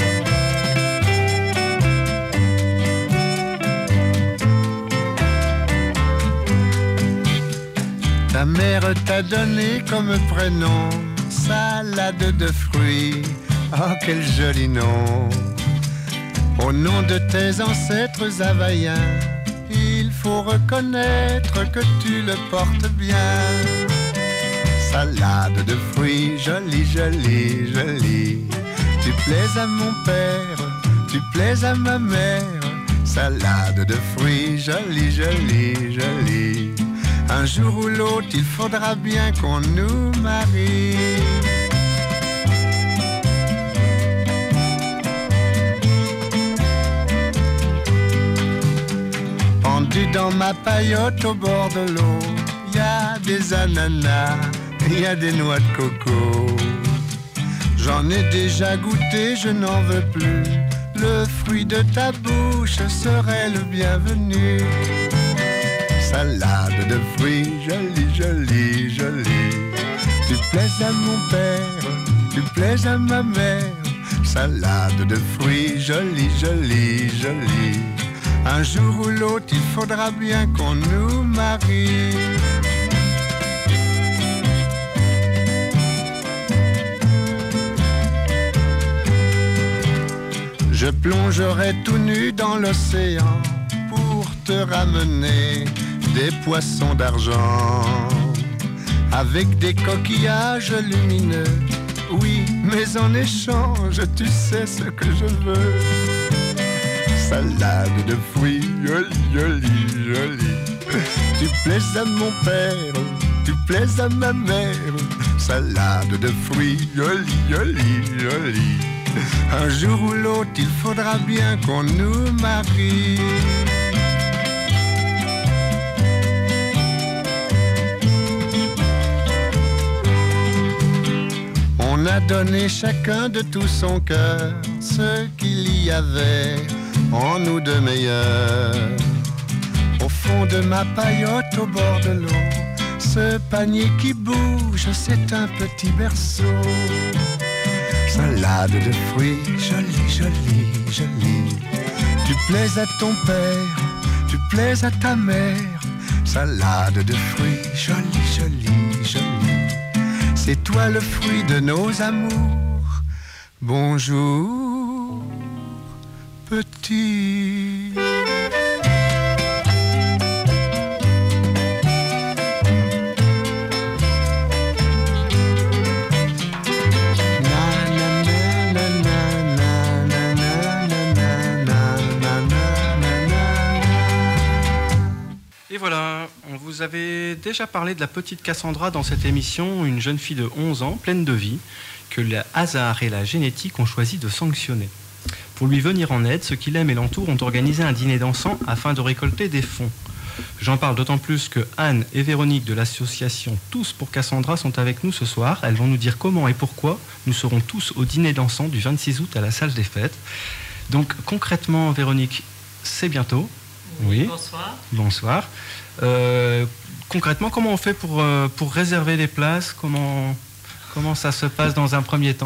Ta mère t'a donné comme prénom salade de fruits. Oh, quel joli nom! Au nom de tes ancêtres havaïens, il faut reconnaître que tu le portes bien. Salade de fruits, jolie, jolie, jolie. Tu plais à mon père, tu plais à ma mère. Salade de fruits, jolie, jolie, jolie. Un jour ou l'autre, il faudra bien qu'on nous marie. Pendu dans ma paillote au bord de l'eau, y a des ananas, y a des noix de coco. J'en ai déjà goûté, je n'en veux plus. Le fruit de ta bouche serait le bienvenu. Salade de fruits, jolie, jolie, jolie. Tu plais à mon père, tu plais à ma mère. Salade de fruits, jolie, jolie, jolie. Un jour ou l'autre, il faudra bien qu'on nous marie. Je plongerai tout nu dans l'océan pour te ramener des poissons d'argent avec des coquillages lumineux. Oui, mais en échange, tu sais ce que je veux. Salade de fruits, jolie, jolie, jolie. Tu plais à mon père, tu plais à ma mère. Salade de fruits, jolie, jolie, jolie. Un jour ou l'autre, il faudra bien qu'on nous marie. On a donné chacun de tout son cœur ce qu'il y avait en nous de meilleur. Au fond de ma paillote au bord de l'eau, ce panier qui bouge, c'est un petit berceau. Salade de fruits, jolie, jolie, jolie. Tu plais à ton père, tu plais à ta mère. Salade de fruits, jolie, jolie, jolie. C'est toi le fruit de nos amours. Bonjour, petit. Et voilà, on vous avait déjà parlé de la petite Cassandra dans cette émission, une jeune fille de 11 ans, pleine de vie, que le hasard et la génétique ont choisi de sanctionner. Pour lui venir en aide, ceux qui l'aiment et l'entourent ont organisé un dîner dansant afin de récolter des fonds. J'en parle d'autant plus que Anne et Véronique de l'association Tous pour Cassandra sont avec nous ce soir. Elles vont nous dire comment et pourquoi nous serons tous au dîner dansant du 26 août à la salle des fêtes. Donc concrètement, Véronique, c'est bientôt. Oui. Bonsoir. Bonsoir. Concrètement, comment on fait pour réserver les places ? Comment ça se passe dans un premier temps ?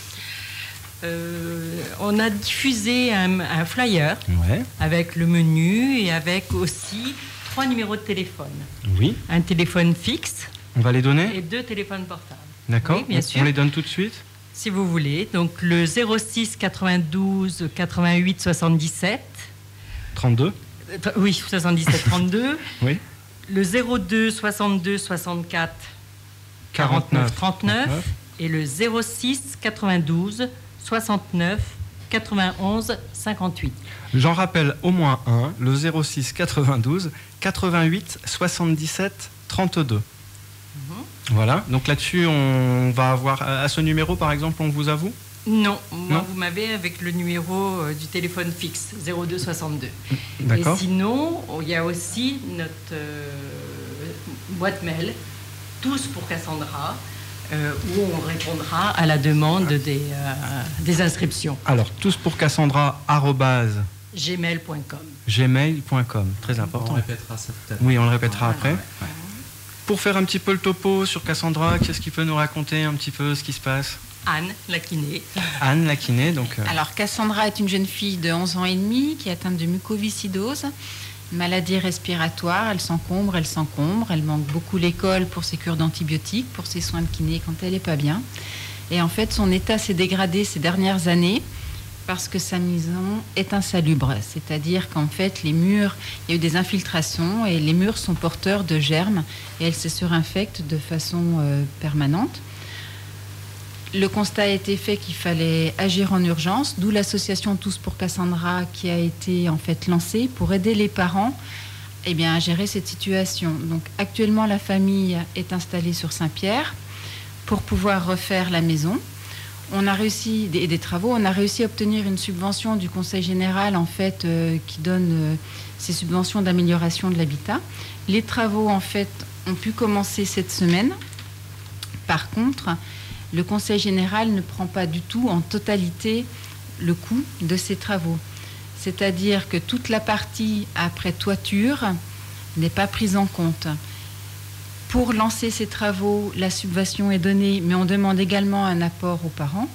On a diffusé un flyer avec le menu et avec aussi 3 numéros de téléphone. Oui. Un téléphone fixe. On va les donner ? Et 2 téléphones portables. D'accord. Oui, bien sûr. On les donne tout de suite ? Si vous voulez. Donc le 06 92 88 77. 32 ? Oui, 77 32. Oui. Le 02 62 64 49 39. Et le 06 92 69 91 58. J'en rappelle au moins un, le 06 92 88 77 32. Voilà, donc là-dessus, on va avoir, à ce numéro par exemple, on vous avoue ? Non, moi vous m'avez avec le numéro du téléphone fixe, 02 62. D'accord. Et sinon, il y a aussi notre boîte mail, Tous pour Cassandra, où on répondra à la demande des inscriptions. Alors, touspourcassandra @gmail.com. gmail.com, très important. On répétera ça tout à l'heure. Oui, on le répétera après. Pour faire un petit peu le topo sur Cassandra, qu'est-ce qu'il peut nous raconter un petit peu ce qui se passe ? Anne, la kiné. Anne, la kiné, donc... Alors, Cassandra est une jeune fille de 11 ans et demi qui est atteinte de mucoviscidose, maladie respiratoire. Elle s'encombre, elle manque beaucoup l'école pour ses cures d'antibiotiques, pour ses soins de kiné quand elle n'est pas bien. Et en fait, son état s'est dégradé ces dernières années parce que sa maison est insalubre. C'est-à-dire qu'en fait, les murs, il y a eu des infiltrations et les murs sont porteurs de germes et elle se surinfecte de façon permanente. Le constat a été fait qu'il fallait agir en urgence, d'où l'association Tous pour Cassandra qui a été en fait lancée pour aider les parents à gérer cette situation. Donc actuellement, la famille est installée sur Saint-Pierre pour pouvoir refaire la maison. On a réussi des travaux. On a réussi à obtenir une subvention du Conseil général en fait qui donne ces subventions d'amélioration de l'habitat. Les travaux en fait ont pu commencer cette semaine. Par contre, le Conseil général ne prend pas du tout en totalité le coût de ces travaux. C'est-à-dire que toute la partie après toiture n'est pas prise en compte. Pour lancer ces travaux, la subvention est donnée, mais on demande également un apport aux parents.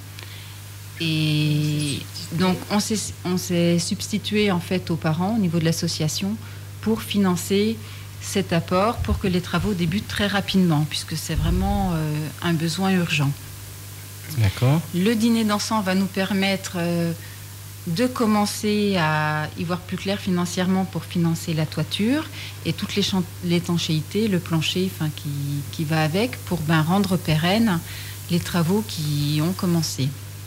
Et donc, on s'est substitué en fait aux parents au niveau de l'association pour financer cet apport pour que les travaux débutent très rapidement, puisque c'est vraiment un besoin urgent. D'accord. Le dîner dansant va nous permettre de commencer à y voir plus clair financièrement pour financer la toiture et toute l'étanchéité, le plancher qui va avec, pour rendre pérenne les travaux qui ont commencé.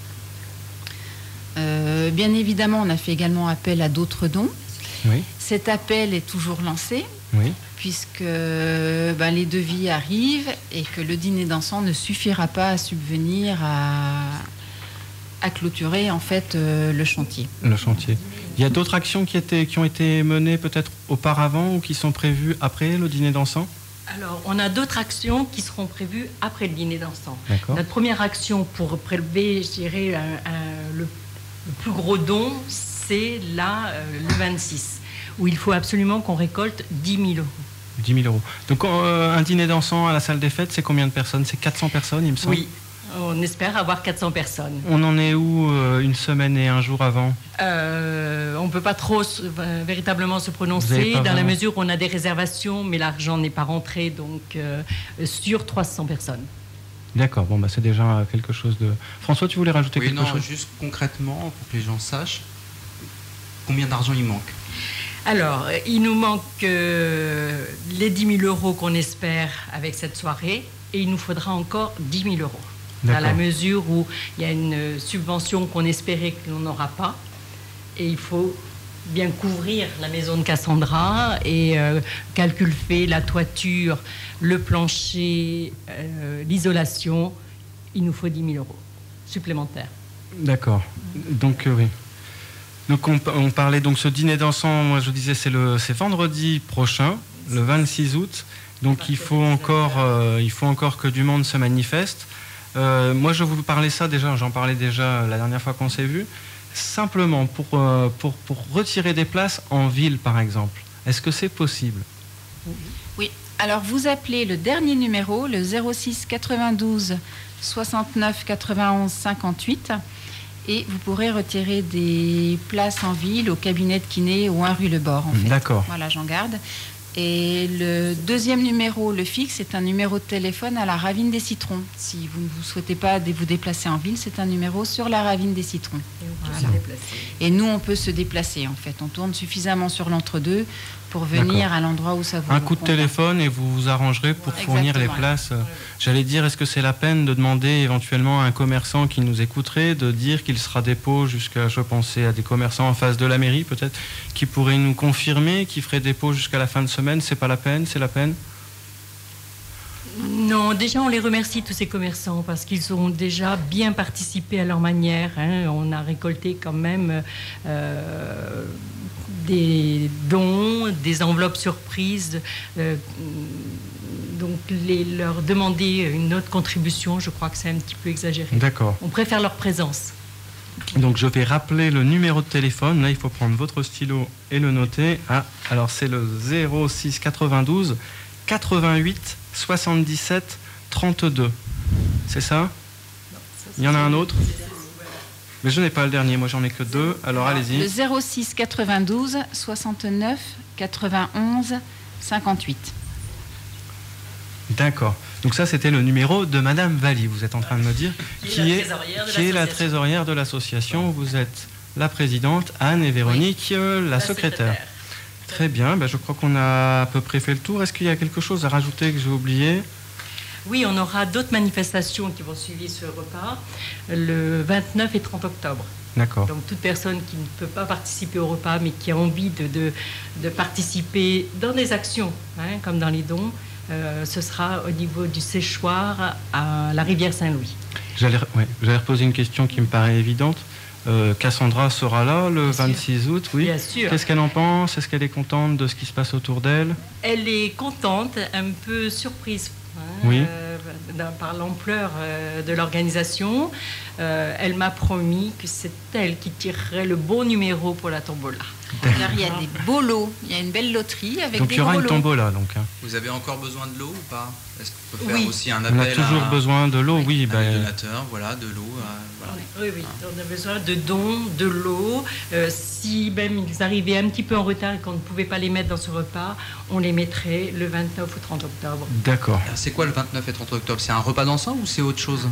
Bien évidemment, on a fait également appel à d'autres dons. Oui. Cet appel est toujours lancé, Oui. puisque les devis arrivent et que le dîner dansant ne suffira pas à subvenir à clôturer en fait le chantier. Le chantier. Il y a d'autres actions qui ont été menées peut-être auparavant ou qui sont prévues après le dîner dansant? Alors, on a d'autres actions qui seront prévues après le dîner dansant. D'accord. Notre première action pour prélever, je dirais, le plus gros don, c'est là, le 26, où il faut absolument qu'on récolte 10 000 euros. 10 000 euros. Donc un dîner dansant à la salle des fêtes, c'est combien de personnes? C'est 400 personnes, il me semble. Oui, on espère avoir 400 personnes. On en est où une semaine et un jour avant? On ne peut pas trop véritablement se prononcer dans la mesure où on a des réservations, mais l'argent n'est pas rentré, donc sur 300 personnes. D'accord, bon, c'est déjà quelque chose de... François, tu voulais rajouter quelque chose? Juste concrètement, pour que les gens sachent, combien d'argent il manque? Alors, il nous manque les 10 000 euros qu'on espère avec cette soirée, et il nous faudra encore 10 000 euros. Dans la mesure où il y a une subvention qu'on espérait que l'on n'aura pas, et il faut bien couvrir la maison de Cassandra, et calcul fait, la toiture, le plancher, l'isolation, il nous faut 10 000 euros supplémentaires. D'accord, donc oui. Donc on parlait donc ce dîner dansant, moi je disais c'est vendredi prochain, le 26 août, donc il faut encore que du monde se manifeste. Moi je vous parlais ça déjà, j'en parlais déjà la dernière fois qu'on s'est vu, simplement pour retirer des places en ville par exemple. Est-ce que c'est possible? Oui, alors vous appelez le dernier numéro, le 06 92 69 91 58, et vous pourrez retirer des places en ville, au cabinet de kiné ou 1 rue Le Bord. En fait. D'accord. Voilà, j'en garde. Et le deuxième numéro, le fixe, c'est un numéro de téléphone à la Ravine des Citrons. Si vous ne souhaitez pas vous déplacer en ville, c'est un numéro sur la Ravine des Citrons. Voilà. Et nous, on peut se déplacer, en fait. On tourne suffisamment sur l'entre-deux pour venir à l'endroit où ça vous Un coup de téléphone et vous vous arrangerez pour fournir les places. J'allais dire, est-ce que c'est la peine de demander éventuellement à un commerçant qui nous écouterait de dire qu'il sera dépôt jusqu'à, je pensais à des commerçants en face de la mairie peut-être, qui pourraient nous confirmer, qui feraient dépôt jusqu'à la fin de semaine? C'est pas la peine? C'est la peine? Non, déjà on les remercie tous ces commerçants parce qu'ils ont déjà bien participé à leur manière. On a récolté quand même des dons, des enveloppes surprises. Donc leur demander une autre contribution, je crois que c'est un petit peu exagéré. D'accord. On préfère leur présence. Donc je vais rappeler le numéro de téléphone. Là, il faut prendre votre stylo et le noter. Alors c'est le 06 92 88 77 32. C'est ça? Il y en a un autre? Mais je n'ai pas le dernier, moi j'en ai que 2. Alors allez-y. Le 06 92 69 91 58. D'accord. Donc ça, c'était le numéro de Madame Valli, vous êtes en train de me dire, qui est la trésorière de l'association. Vous êtes la présidente, Anne, et Véronique, la secrétaire. Très bien, je crois qu'on a à peu près fait le tour. Est-ce qu'il y a quelque chose à rajouter que j'ai oublié? Oui, on aura d'autres manifestations qui vont suivre ce repas le 29 et 30 octobre. D'accord. Donc toute personne qui ne peut pas participer au repas, mais qui a envie de participer dans des actions, comme dans les dons, ce sera au niveau du séchoir à la rivière Saint-Louis. J'allais reposer une question qui me paraît évidente. Cassandra sera là le 26 août, oui. Bien sûr. Qu'est-ce qu'elle en pense? Est-ce qu'elle est contente de ce qui se passe autour d'elle? Elle est contente, un peu surprise oui. Par l'ampleur de l'organisation. Elle m'a promis que c'est elle qui tirerait le bon numéro pour la tombola. Alors, il y a des beaux lots, il y a une belle loterie avec donc des il y aura gros une lots. tombola donc. Vous avez encore besoin de l'eau ou pas? Est-ce qu'on peut faire Oui. aussi un appel? On a toujours besoin de l'eau, oui. À des donateurs, voilà, de l'eau. Voilà. Oui, on a besoin de dons, de l'eau. Si même ils arrivaient un petit peu en retard et qu'on ne pouvait pas les mettre dans ce repas, on les mettrait le 29 ou 30 octobre. D'accord. C'est quoi le 29 et 30 octobre? C'est un repas dansant ou c'est autre chose?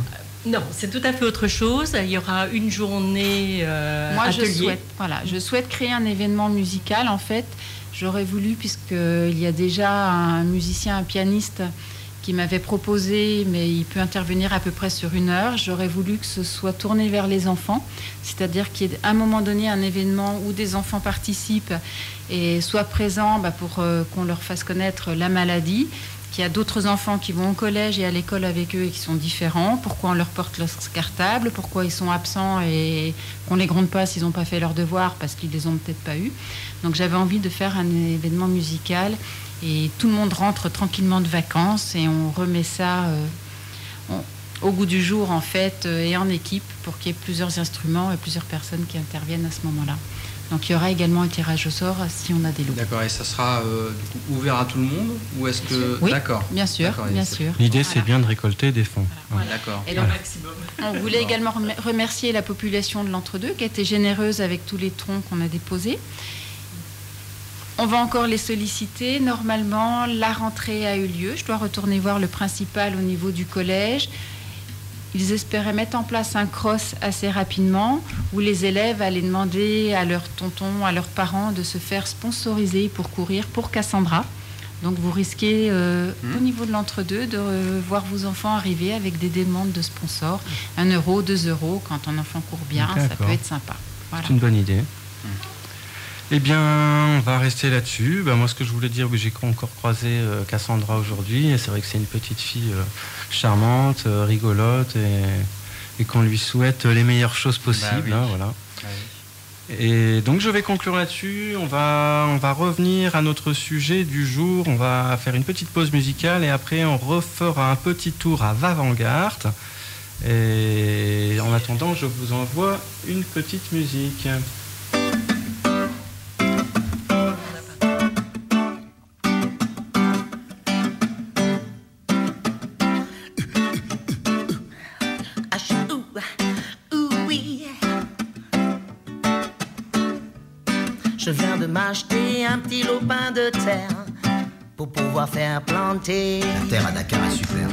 Non, c'est tout à fait autre chose. Il y aura une journée Moi, atelier. je souhaite créer un événement musical. En fait, j'aurais voulu, puisqu'il y a déjà un musicien, un pianiste qui m'avait proposé, mais il peut intervenir à peu près sur 1 heure. J'aurais voulu que ce soit tourné vers les enfants, c'est-à-dire qu'il y ait à un moment donné un événement où des enfants participent et soient présents pour qu'on leur fasse connaître la maladie, qu'il y a d'autres enfants qui vont au collège et à l'école avec eux et qui sont différents, pourquoi on leur porte leur cartable, pourquoi ils sont absents et qu'on ne les gronde pas s'ils n'ont pas fait leurs devoirs parce qu'ils ne les ont peut-être pas eus. Donc j'avais envie de faire un événement musical et tout le monde rentre tranquillement de vacances et on remet ça au goût du jour en fait et en équipe pour qu'il y ait plusieurs instruments et plusieurs personnes qui interviennent à ce moment-là. Donc il y aura également un tirage au sort si on a des lots. D'accord, et ça sera du coup, ouvert à tout le monde ou est-ce que... Oui, d'accord. Bien sûr, bien sûr. L'idée, c'est bien de récolter des fonds. Voilà. D'accord. Et donc, on voulait également remercier la population de l'Entre-deux qui a été généreuse avec tous les troncs qu'on a déposés. On va encore les solliciter. Normalement, la rentrée a eu lieu. Je dois retourner voir le principal au niveau du collège. Ils espéraient mettre en place un cross assez rapidement où les élèves allaient demander à leurs tontons, à leurs parents de se faire sponsoriser pour courir pour Cassandra. Donc vous risquez au niveau de l'entre-deux de voir vos enfants arriver avec des demandes de sponsors. 1 euro, 2 euros, quand un enfant court bien, ça peut être sympa. Voilà. C'est une bonne idée. Eh bien, on va rester là-dessus. Moi, ce que je voulais dire, j'ai encore croisé Cassandra aujourd'hui. Et c'est vrai que c'est une petite fille charmante, rigolote, et qu'on lui souhaite les meilleures choses possibles. Bah oui. Voilà. Et donc, je vais conclure là-dessus. On va revenir à notre sujet du jour. On va faire une petite pause musicale et après, on refera un petit tour à Wavangard. Et en attendant, je vous envoie une petite musique. Je viens de m'acheter un petit lopin de terre pour pouvoir faire planter. La terre à Dakar est super.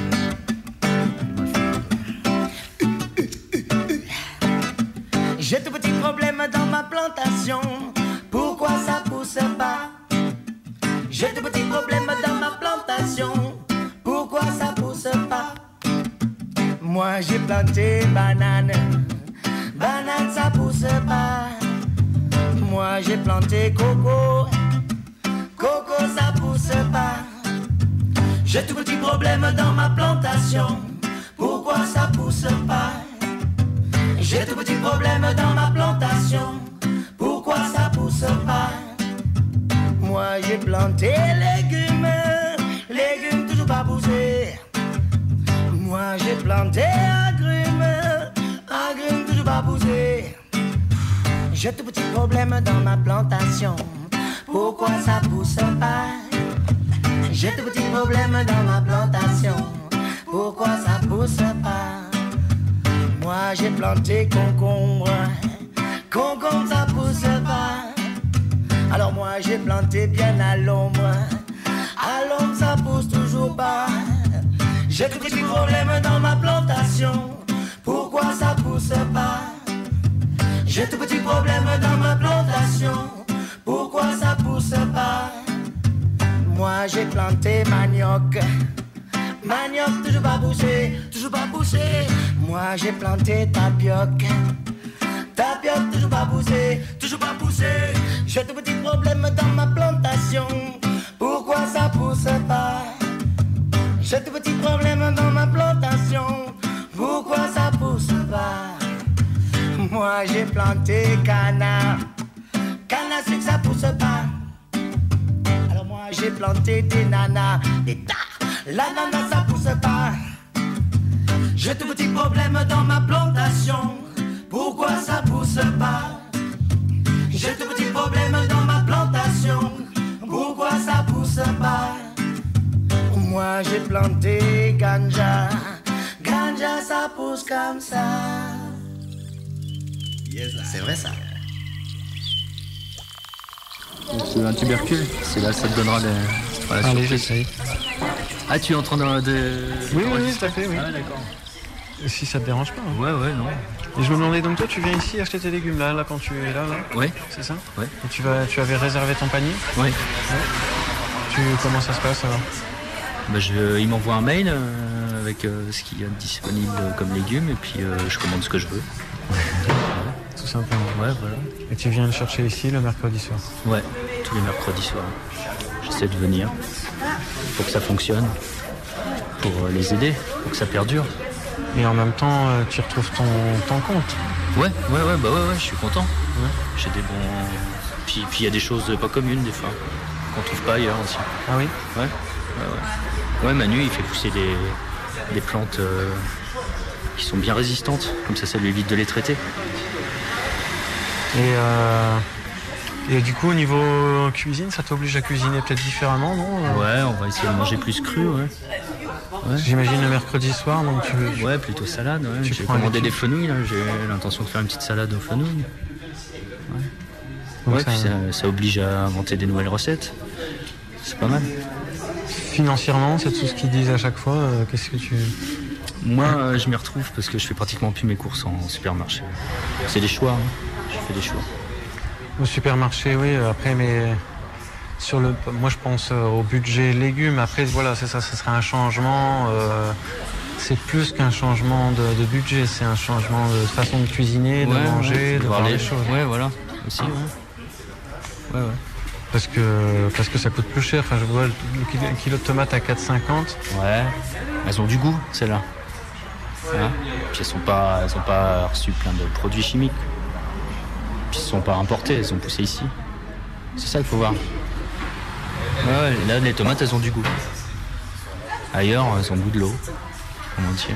J'ai tout petit problème dans ma plantation. Pourquoi ça pousse pas? J'ai tout petit problème dans ma plantation. Pourquoi ça pousse pas? Moi j'ai planté banane. Banane ça pousse pas. Moi j'ai planté coco. Coco ça pousse pas. J'ai tout petit problème dans ma plantation. Pourquoi ça pousse pas? J'ai tout petit problème dans ma plantation. Pourquoi ça pousse pas? Moi j'ai planté légumes. Légumes toujours pas poussés. Moi j'ai planté agrumes. Agrumes toujours pas poussés. J'ai tout petit problème dans ma plantation. Pourquoi ça pousse pas? J'ai tout petit problème dans ma plantation. Pourquoi ça pousse pas? Moi j'ai planté concombre. Concombre ça pousse pas. Alors moi j'ai planté bien à l'ombre. À l'ombre ça pousse toujours pas. J'ai tout petit problème dans ma plantation. Pourquoi ça pousse pas? J'ai tout petit problème dans ma plantation. Pourquoi ça pousse pas? Moi j'ai planté manioc. Manioc toujours pas poussé, toujours pas poussé. Moi j'ai planté tapioc. Tapioc toujours pas poussé, toujours pas poussé. J'ai tout petit problème dans ma plantation. Pourquoi ça pousse pas? J'ai tout petit problème dans ma plantation. Pourquoi ça pousse pas? Moi j'ai planté canard. Canard c'est que ça pousse pas. Alors moi j'ai planté des nanas. Des tas. L'ananas ça pousse pas. J'ai tout petit problème dans ma plantation. Pourquoi ça pousse pas? J'ai tout petit problème dans ma plantation. Pourquoi ça pousse pas? Moi j'ai planté ganja. Ganja ça pousse comme ça. C'est vrai ça. C'est un tubercule, c'est là ça te donnera des... Allez, j'essaye. Ah, tu es en train de... Oui, tout à fait, oui. Ah, d'accord. Si ça te dérange pas. Ouais, non. Et je me demandais, donc toi, tu viens ici acheter tes légumes là quand tu es là. Ouais. C'est ça? Ouais. Et tu avais réservé ton panier? Ouais. Comment ça se passe alors? Il m'envoie un mail avec ce qu'il y a disponible comme légumes et puis je commande ce que je veux. Tout simplement. Ouais, voilà. Et tu viens le chercher ici le mercredi soir? Ouais, tous les mercredis soirs. J'essaie de venir pour que ça fonctionne, pour les aider, pour que ça perdure. Et en même temps, tu retrouves ton compte? Ouais, je suis content. Ouais. J'ai des bons... Puis il y a des choses pas communes des fois, qu'on trouve pas ailleurs aussi. Ah oui? Ouais. Ouais, Manu, il fait pousser des plantes qui sont bien résistantes. Comme ça lui évite de les traiter. Et du coup, au niveau cuisine, ça t'oblige à cuisiner peut-être différemment, non? Ouais, on va essayer de manger plus cru, ouais. J'imagine le mercredi soir, donc Ouais, plutôt salade, ouais. J'ai commandé des fenouilles, là. J'ai l'intention de faire une petite salade aux fenouilles. Ouais, puis ça oblige à inventer des nouvelles recettes. C'est pas mal. Financièrement, c'est tout ce qu'ils disent à chaque fois. Qu'est-ce que tu... Moi, je m'y retrouve parce que je fais pratiquement plus mes courses en supermarché. C'est des choix, Je fais des choix. Au supermarché, oui. Après, mais moi, je pense au budget légumes. Après, voilà, c'est ça. Ce serait un changement. C'est plus qu'un changement de budget. C'est un changement de façon de cuisiner, de manger, de voir les choses. Ouais, voilà. Aussi, ouais. Parce que ça coûte plus cher. Enfin, je vois le kilo de tomates à 4,50. Ouais. Elles ont du goût, celles-là. Hein? Puis elles ont pas reçu plein de produits chimiques. Puis elles sont pas importées, elles sont poussées ici. C'est ça qu'il faut voir. Ouais, là les tomates elles ont du goût. Ailleurs elles ont le goût de l'eau. En entier.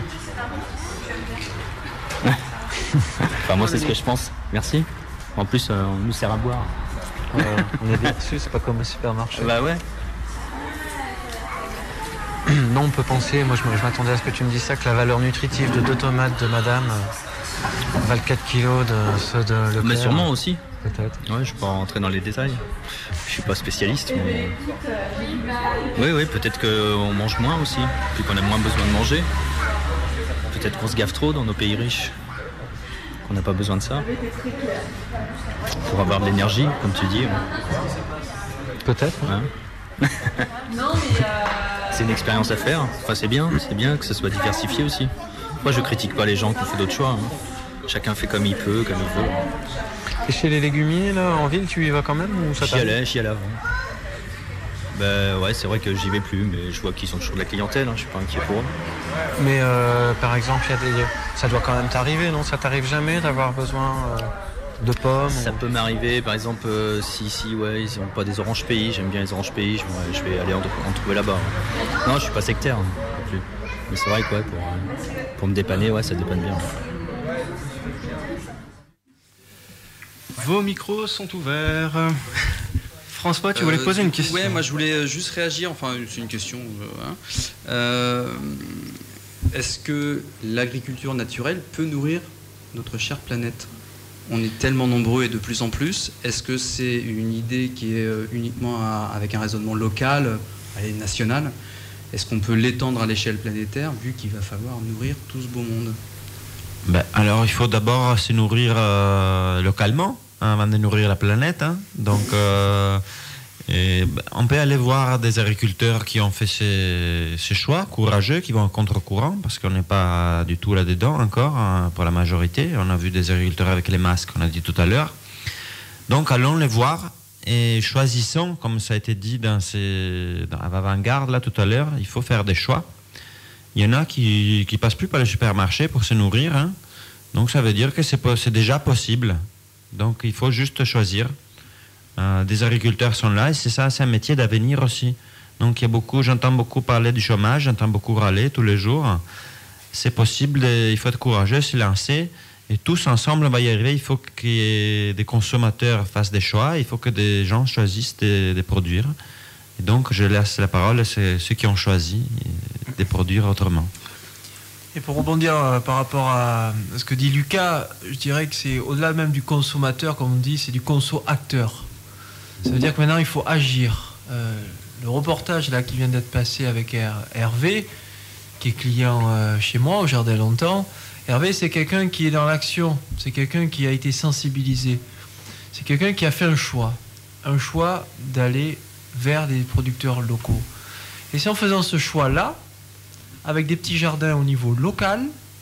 Enfin moi c'est ce que je pense. Merci. En plus on nous sert à boire. On est bien dessus, c'est pas comme un supermarché. Bah ouais. Non, on peut penser, moi je m'attendais à ce que tu me dises ça, que la valeur nutritive de 2 tomates de madame valent 4 kilos de ceux de Leclerc. Mais sûrement aussi. Peut-être. Ouais, je ne vais pas rentrer dans les détails. Je suis pas spécialiste, mais... Oui, peut-être qu'on mange moins aussi, puis qu'on a moins besoin de manger. Peut-être qu'on se gaffe trop dans nos pays riches, qu'on n'a pas besoin de ça. Pour avoir de l'énergie, comme tu dis. Peut-être. Hein. C'est une expérience à faire. Enfin, c'est bien que ce soit diversifié aussi. Moi, je critique pas les gens qui font d'autres choix. Chacun fait comme il peut, comme il veut. Et chez les légumiers, là, en ville, tu y vas quand même ou ça J'y allais avant. Ben ouais, c'est vrai que j'y vais plus, mais je vois qu'ils sont toujours de la clientèle, je suis pas inquiet pour eux. Mais par exemple, ça doit quand même t'arriver, non? Ça t'arrive jamais d'avoir besoin de pommes? Ça peut m'arriver, par exemple, si ils n'ont pas des oranges pays, j'aime bien les oranges pays, je vais aller en trouver là-bas. Non, je suis pas sectaire non plus. Mais c'est vrai que pour me dépanner, ça dépanne bien. Vos micros sont ouverts. François, tu voulais poser une question? Ouais, moi je voulais juste réagir, enfin c'est une question. Est-ce que l'agriculture naturelle peut nourrir notre chère planète? On est tellement nombreux et de plus en plus. Est-ce que c'est une idée qui est uniquement avec un raisonnement local, national? Est-ce qu'on peut l'étendre à l'échelle planétaire, vu qu'il va falloir nourrir tout ce beau monde? Alors il faut d'abord se nourrir localement, avant de nourrir la planète. Donc on peut aller voir des agriculteurs qui ont fait ces choix courageux, qui vont à contre-courant, parce qu'on n'est pas du tout là-dedans encore, pour la majorité. On a vu des agriculteurs avec les masques, on a dit tout à l'heure. Donc allons les voir et choisissons, comme ça a été dit dans Avant-Garde là tout à l'heure, il faut faire des choix. Il y en a qui passent plus par le supermarché pour se nourrir. Donc ça veut dire que c'est déjà possible. Donc il faut juste choisir. Des agriculteurs sont là et c'est un métier d'avenir aussi. Donc j'entends beaucoup parler du chômage, j'entends beaucoup râler tous les jours. C'est possible, il faut être courageux, se lancer et tous ensemble on va y arriver. Il faut que des consommateurs fassent des choix, il faut que des gens choisissent de produire. Et donc je laisse la parole à ceux qui ont choisi de produire autrement. Et pour rebondir par rapport à ce que dit Lucas, je dirais que c'est au-delà même du consommateur, comme on dit, c'est du conso-acteur. Ça veut dire que maintenant il faut agir. Le reportage là qui vient d'être passé avec Hervé, qui est client chez moi au Jardin Longtemps. Hervé, c'est quelqu'un qui est dans l'action, c'est quelqu'un qui a été sensibilisé, c'est quelqu'un qui a fait un choix d'aller vers des producteurs locaux. Et c'est en faisant ce choix-là, avec des petits jardins au niveau local,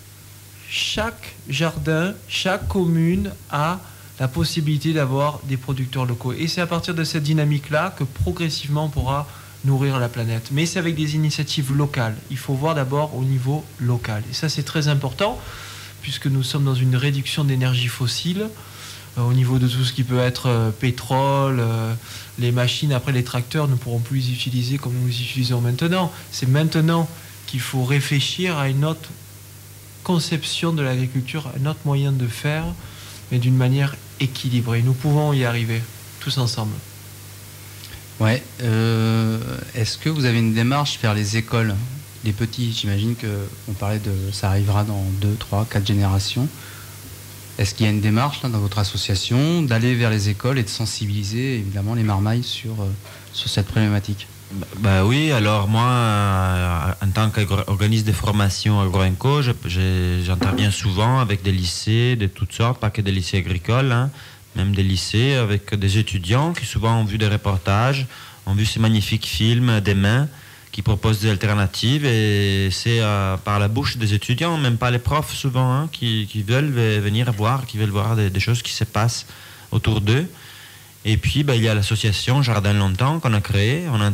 chaque jardin, chaque commune a la possibilité d'avoir des producteurs locaux. Et c'est à partir de cette dynamique-là que progressivement on pourra nourrir la planète. Mais c'est avec des initiatives locales. Il faut voir d'abord au niveau local. Et ça, c'est très important, puisque nous sommes dans une réduction d'énergie fossile, au niveau de tout ce qui peut être pétrole, les machines, après les tracteurs, nous ne pourrons plus les utiliser comme nous les utilisons maintenant. C'est maintenant qu'il faut réfléchir à une autre conception de l'agriculture, un autre moyen de faire, mais d'une manière équilibrée. Nous pouvons y arriver, tous ensemble. Ouais. Est-ce que vous avez une démarche vers les écoles, les petits? J'imagine qu'on parlait de ça arrivera dans 2, 3, 4 générations. Est-ce qu'il y a une démarche là, dans votre association d'aller vers les écoles et de sensibiliser évidemment les marmailles sur cette problématique? Bah oui, alors moi, en tant qu'organisme de formation agro-enco, j'interviens souvent avec des lycées de toutes sortes, pas que des lycées agricoles, hein, même des lycées avec des étudiants qui souvent ont vu des reportages, ont vu ces magnifiques films des mains qui proposent des alternatives, et c'est par la bouche des étudiants, même pas les profs souvent, hein, qui veulent venir voir, qui veulent voir des choses qui se passent autour d'eux. Et puis il y a l'association Jardin Longtemps qu'on a créée, on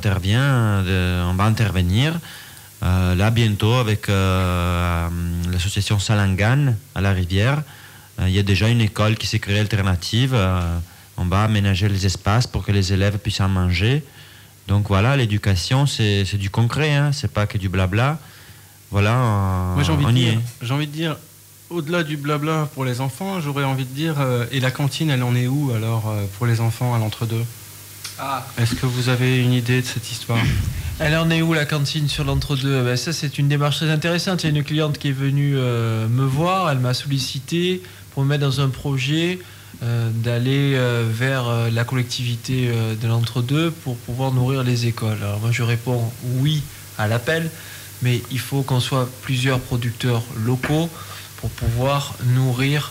va intervenir là bientôt avec l'association Salangan à la Rivière. Il y a déjà une école qui s'est créée alternative, on va aménager les espaces pour que les élèves puissent en manger. Donc voilà, l'éducation, c'est du concret, hein, c'est pas que du blabla. Voilà, moi, j'ai envie de dire, au-delà du blabla pour les enfants, j'aurais envie de dire, et la cantine, elle en est où alors pour les enfants à l'entre-deux? Est-ce que vous avez une idée de cette histoire? Elle en est où la cantine sur l'entre-deux? Ça, c'est une démarche très intéressante. Il y a une cliente qui est venue me voir, elle m'a sollicité pour me mettre dans un projet d'aller vers la collectivité de l'entre-deux pour pouvoir nourrir les écoles. Alors moi je réponds oui à l'appel, mais il faut qu'on soit plusieurs producteurs locaux pour pouvoir nourrir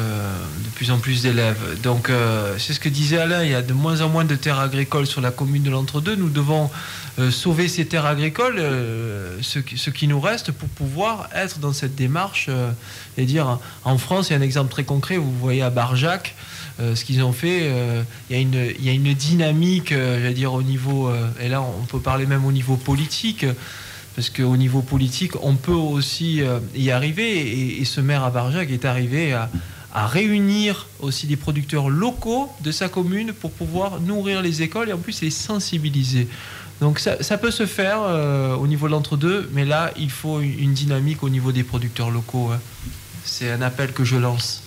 de plus en plus d'élèves. Donc c'est ce que disait Alain, il y a de moins en moins de terres agricoles sur la commune de l'entre-deux. Nous devons sauver ces terres agricoles, ce qui nous reste, pour pouvoir être dans cette démarche et dire, en France, il y a un exemple très concret, vous voyez à Barjac, ce qu'ils ont fait, il y a une dynamique, j'allais dire, au niveau, et là on peut parler même au niveau politique, parce qu'au niveau politique, on peut aussi y arriver, et ce maire à Barjac est arrivé à réunir aussi des producteurs locaux de sa commune pour pouvoir nourrir les écoles et en plus les sensibiliser. Donc ça peut se faire au niveau de l'entre-deux, mais là, il faut une dynamique au niveau des producteurs locaux. Hein. C'est un appel que je lance.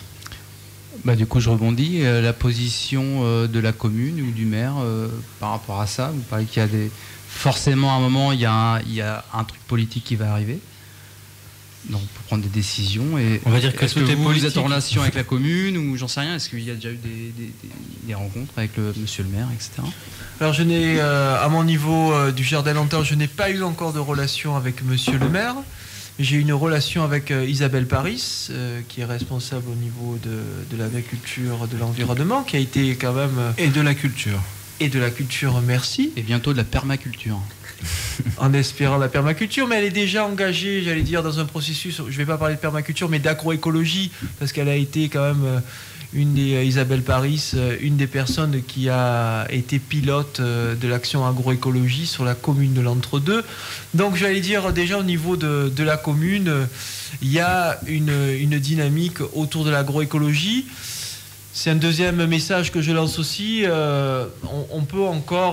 Du coup, je rebondis. La position de la commune ou du maire par rapport à ça, vous parlez qu'il y a forcément à un moment, il y a un truc politique qui va arriver. Donc pour prendre des décisions, et on va dire que est-ce que vous êtes en relation avec la commune, ou j'en sais rien, est-ce qu'il y a déjà eu des rencontres avec monsieur le maire, etc. Alors je n'ai à mon niveau du Jardin Longtemps, je n'ai pas eu encore de relation avec monsieur le maire. J'ai une relation avec Isabelle Paris, qui est responsable au niveau de l'agriculture, de l'environnement, qui a été quand même... Et de la culture. Et de la culture, merci. Et bientôt de la permaculture. En espérant la permaculture, mais elle est déjà engagée, j'allais dire, dans un processus, je ne vais pas parler de permaculture, mais d'agroécologie, parce qu'elle a été quand même Isabelle Paris, une des personnes qui a été pilote de l'action agroécologie sur la commune de l'Entre-deux. Donc j'allais dire, déjà au niveau de la commune, il y a une dynamique autour de l'agroécologie. C'est un deuxième message que je lance aussi. On peut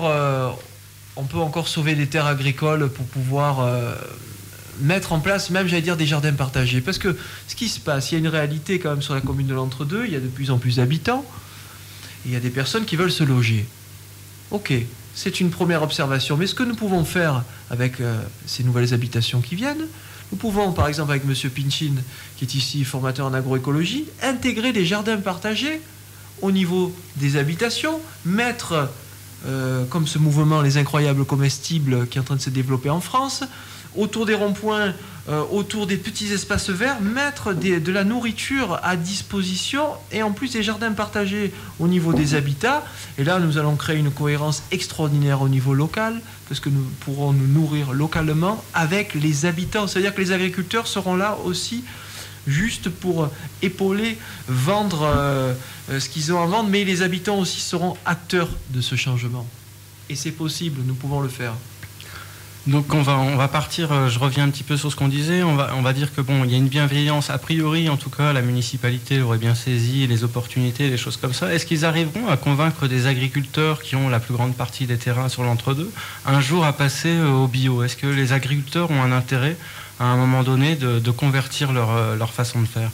encore sauver des terres agricoles pour pouvoir mettre en place, même j'allais dire, des jardins partagés. Parce que ce qui se passe, il y a une réalité quand même sur la commune de l'Entre-deux, il y a de plus en plus d'habitants, et il y a des personnes qui veulent se loger. Ok, c'est une première observation, mais ce que nous pouvons faire avec ces nouvelles habitations qui viennent, nous pouvons, par exemple avec M. Pinchin, qui est ici formateur en agroécologie, intégrer des jardins partagés au niveau des habitations, mettre... comme ce mouvement Les Incroyables Comestibles qui est en train de se développer en France, autour des ronds-points, autour des petits espaces verts, mettre de la nourriture à disposition et en plus des jardins partagés au niveau des habitats. Et là, nous allons créer une cohérence extraordinaire au niveau local, parce que nous pourrons nous nourrir localement avec les habitants. C'est-à-dire que les agriculteurs seront là aussi juste pour épauler, vendre ce qu'ils ont à vendre, mais les habitants aussi seront acteurs de ce changement. Et c'est possible, nous pouvons le faire. Donc on va partir, je reviens un petit peu sur ce qu'on disait, on va dire que bon, il y a une bienveillance, a priori en tout cas, la municipalité aurait bien saisi les opportunités, les choses comme ça. Est-ce qu'ils arriveront à convaincre des agriculteurs qui ont la plus grande partie des terrains sur l'entre-deux, un jour à passer au bio? Est-ce que les agriculteurs ont un intérêt à un moment donné de convertir leur façon de faire?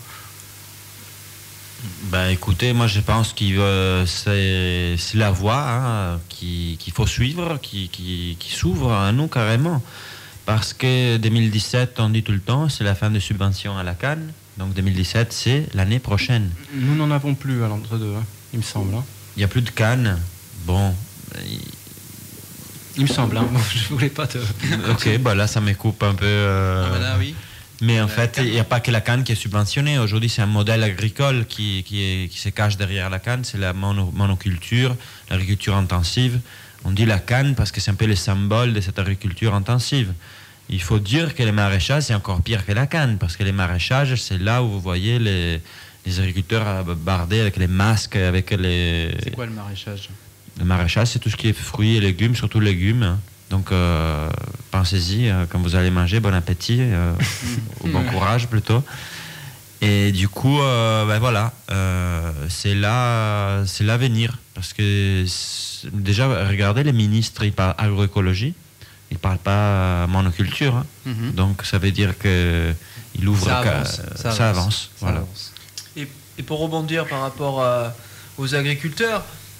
Ben, écoutez, moi je pense que c'est la voie qu'il faut suivre, qui s'ouvre à nous carrément. Parce que 2017, on dit tout le temps, c'est la fin des subventions à la canne. Donc 2017, c'est l'année prochaine. Nous n'en avons plus à l'entre-deux, il me semble. Il n'y a plus de canne. Bon. Il me semble, je voulais pas te... Ok, bah là ça me coupe un peu. Là, oui. Mais en fait, il n'y a pas que la canne qui est subventionnée. Aujourd'hui, c'est un modèle agricole qui se cache derrière la canne. C'est la monoculture, l'agriculture intensive. On dit la canne parce que c'est un peu le symbole de cette agriculture intensive. Il faut dire que le maraîchage, c'est encore pire que la canne. Parce que les maraîchages, c'est là où vous voyez les agriculteurs bardés avec les masques, avec les... C'est quoi le maraîchage? Le maraîchage, c'est tout ce qui est fruits et légumes, surtout légumes. Donc, pensez-y, quand vous allez manger, bon appétit, ou bon courage plutôt. Et du coup, voilà, c'est l'avenir. Parce que déjà, regardez, les ministres, ils parlent agroécologie, ils ne parlent pas monoculture. Donc, ça veut dire qu'ils ouvrent... Ça avance. Voilà. Et pour rebondir par rapport aux agriculteurs,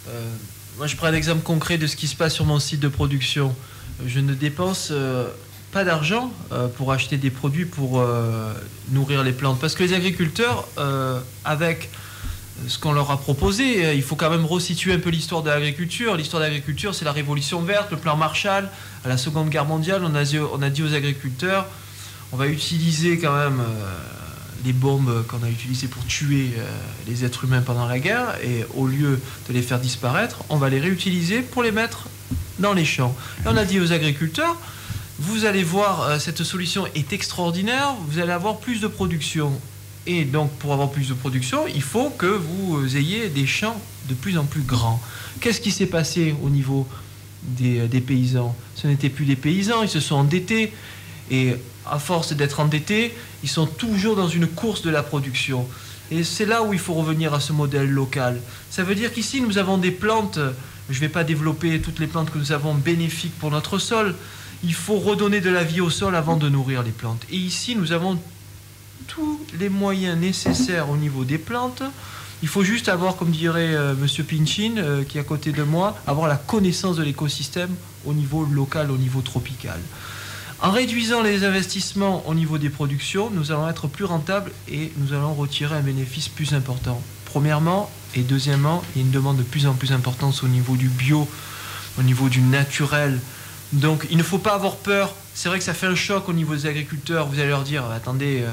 moi je prends un exemple concret de ce qui se passe sur mon site de production. Je ne dépense pas d'argent pour acheter des produits pour nourrir les plantes. Parce que les agriculteurs, avec ce qu'on leur a proposé, il faut quand même resituer un peu l'histoire de l'agriculture. L'histoire de l'agriculture, c'est la Révolution verte, le plan Marshall. À la Seconde Guerre mondiale, on a dit aux agriculteurs, on va utiliser quand même les bombes qu'on a utilisées pour tuer les êtres humains pendant la guerre, et au lieu de les faire disparaître, on va les réutiliser pour les mettre dans les champs. Et on a dit aux agriculteurs, vous allez voir, cette solution est extraordinaire, vous allez avoir plus de production. Et donc, pour avoir plus de production, il faut que vous ayez des champs de plus en plus grands. Qu'est-ce qui s'est passé au niveau des paysans? Ce n'étaient plus des paysans, ils se sont endettés. Et à force d'être endettés, ils sont toujours dans une course de la production. Et c'est là où il faut revenir à ce modèle local. Ça veut dire qu'ici, nous avons des plantes, je ne vais pas développer toutes les plantes que nous avons bénéfiques pour notre sol. Il faut redonner de la vie au sol avant de nourrir les plantes. Et ici, nous avons tous les moyens nécessaires au niveau des plantes. Il faut juste avoir, comme dirait Monsieur Pinchin, qui est à côté de moi, avoir la connaissance de l'écosystème au niveau local, au niveau tropical. En réduisant les investissements au niveau des productions, nous allons être plus rentables et nous allons retirer un bénéfice plus important. Premièrement, et deuxièmement, il y a une demande de plus en plus importante au niveau du bio, au niveau du naturel. Donc il ne faut pas avoir peur. C'est vrai que ça fait un choc au niveau des agriculteurs. Vous allez leur dire, attendez,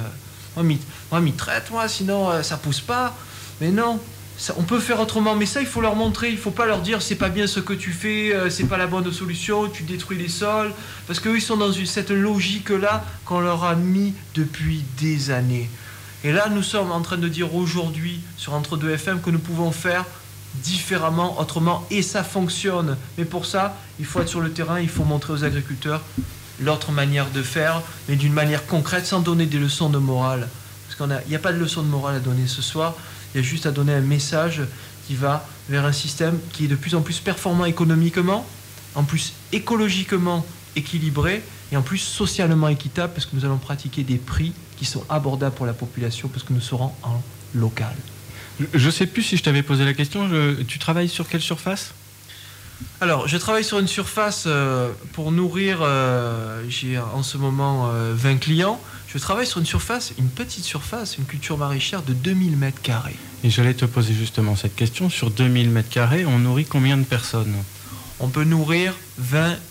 moi m'y traite, moi, sinon ça pousse pas. Mais non, ça, on peut faire autrement. Mais ça, il faut leur montrer. Il ne faut pas leur dire, c'est pas bien ce que tu fais, c'est pas la bonne solution, tu détruis les sols. Parce qu'eux, ils sont dans cette logique-là qu'on leur a mis depuis des années. Et là, nous sommes en train de dire aujourd'hui, sur Entre deux FM, que nous pouvons faire différemment, autrement, et ça fonctionne. Mais pour ça, il faut être sur le terrain, il faut montrer aux agriculteurs l'autre manière de faire, mais d'une manière concrète, sans donner des leçons de morale. Parce qu'il n'y a pas de leçon de morale à donner ce soir, il y a juste à donner un message qui va vers un système qui est de plus en plus performant économiquement, en plus écologiquement équilibré, et en plus socialement équitable, parce que nous allons pratiquer des prix qui sont abordables pour la population, parce que nous serons en local. Je ne sais plus si je t'avais posé la question, tu travailles sur quelle surface ? Alors, je travaille sur une surface pour nourrir, j'ai en ce moment 20 clients. Je travaille sur une petite surface, une culture maraîchère de 2000 m². Et j'allais te poser justement cette question, sur 2000 m², on nourrit combien de personnes ? On peut nourrir 20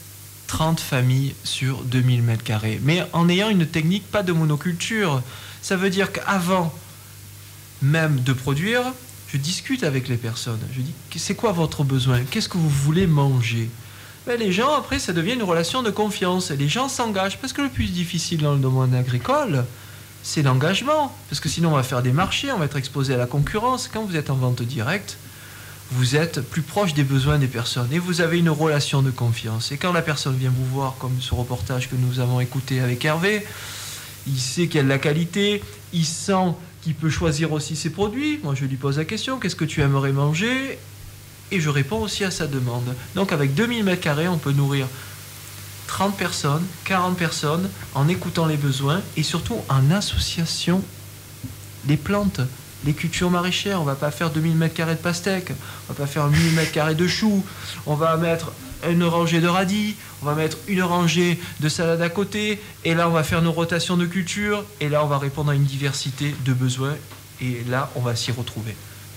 30 familles sur 2000 m². Mais en ayant une technique pas de monoculture. Ça veut dire qu'avant même de produire, je discute avec les personnes. Je dis, c'est quoi votre besoin? Qu'est-ce que vous voulez manger? Les gens, après, ça devient une relation de confiance. Et les gens s'engagent. Parce que le plus difficile dans le domaine agricole, c'est l'engagement. Parce que sinon, on va faire des marchés, on va être exposé à la concurrence. Quand vous êtes en vente directe, vous êtes plus proche des besoins des personnes. Et vous avez une relation de confiance. Et quand la personne vient vous voir, comme ce reportage que nous avons écouté avec Hervé, il sait qu'il y a de la qualité, il sent qu'il peut choisir aussi ses produits. Moi, je lui pose la question, qu'est-ce que tu aimerais manger? Et je réponds aussi à sa demande. Donc, avec 2000 m², on peut nourrir 30 personnes, 40 personnes, en écoutant les besoins et surtout en association les plantes, les cultures maraîchères. On ne va pas faire 2000 m² de pastèques, on ne va pas faire 1000 m² de choux, on va mettre une rangée de radis, on va mettre une rangée de salade à côté, et là on va faire nos rotations de culture, et là on va répondre à une diversité de besoins, et là on va s'y retrouver.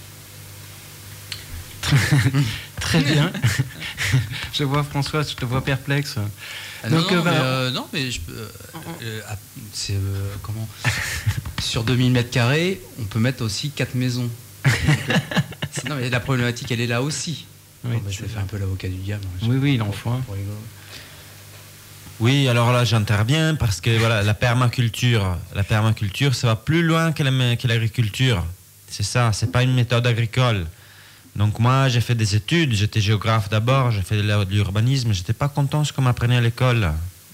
Très bien. Je vois François, je te vois perplexe. Donc, non, mais je peux. C'est comment? Sur 2000 m², on peut mettre aussi 4 maisons. Non, mais la problématique, elle est là aussi. Oui, je vais faire un peu l'avocat du diable. Oui, il en faut. Oui, alors là, j'interviens parce que voilà, la permaculture, ça va plus loin que l'agriculture. C'est ça, c'est pas une méthode agricole. Donc moi, j'ai fait des études, j'étais géographe d'abord, j'ai fait de l'urbanisme, j'étais pas content de ce qu'on m'apprenait à l'école.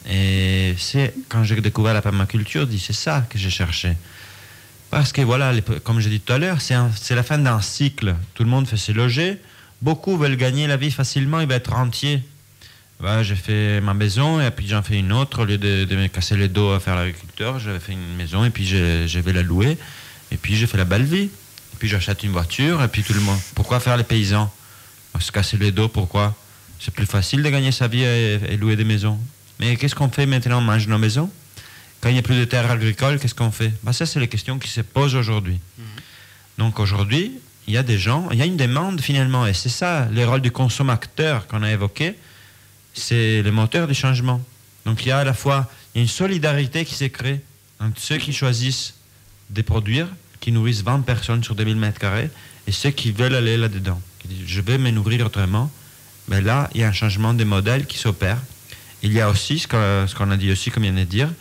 Et c'est quand j'ai découvert la permaculture, c'est ça que j'ai cherché. Parce que voilà, comme j'ai dit tout à l'heure, c'est la fin d'un cycle. Tout le monde fait ses logés. Beaucoup veulent gagner la vie facilement, ils veulent être rentiers. Bah, j'ai fait ma maison et puis j'en fais une autre. Au lieu de me casser les dos à faire l'agriculteur, j'avais fait une maison et puis je vais la louer. Et puis j'ai fait la belle vie. Et puis j'achète une voiture et puis tout le monde. Pourquoi faire les paysans? Se casser les dos, pourquoi? C'est plus facile de gagner sa vie et louer des maisons. Mais qu'est-ce qu'on fait maintenant? On mange nos maisons. Quand il n'y a plus de terres agricoles, qu'est-ce qu'on fait? Bah, ça, c'est les questions qui se posent aujourd'hui. Donc aujourd'hui, il y a des gens, il y a une demande finalement. Et c'est ça, le rôle du consommateur qu'on a évoqué. C'est le moteur du changement. Donc il y a à la fois une solidarité qui s'est créée entre ceux qui choisissent de produire, qui nourrissent 20 personnes sur 2000 m², et ceux qui veulent aller là-dedans. Qui disent, je vais me nourrir autrement. Mais là, il y a un changement de modèle qui s'opère. Il y a aussi, ce qu'on a dit aussi, comme il vient de dire,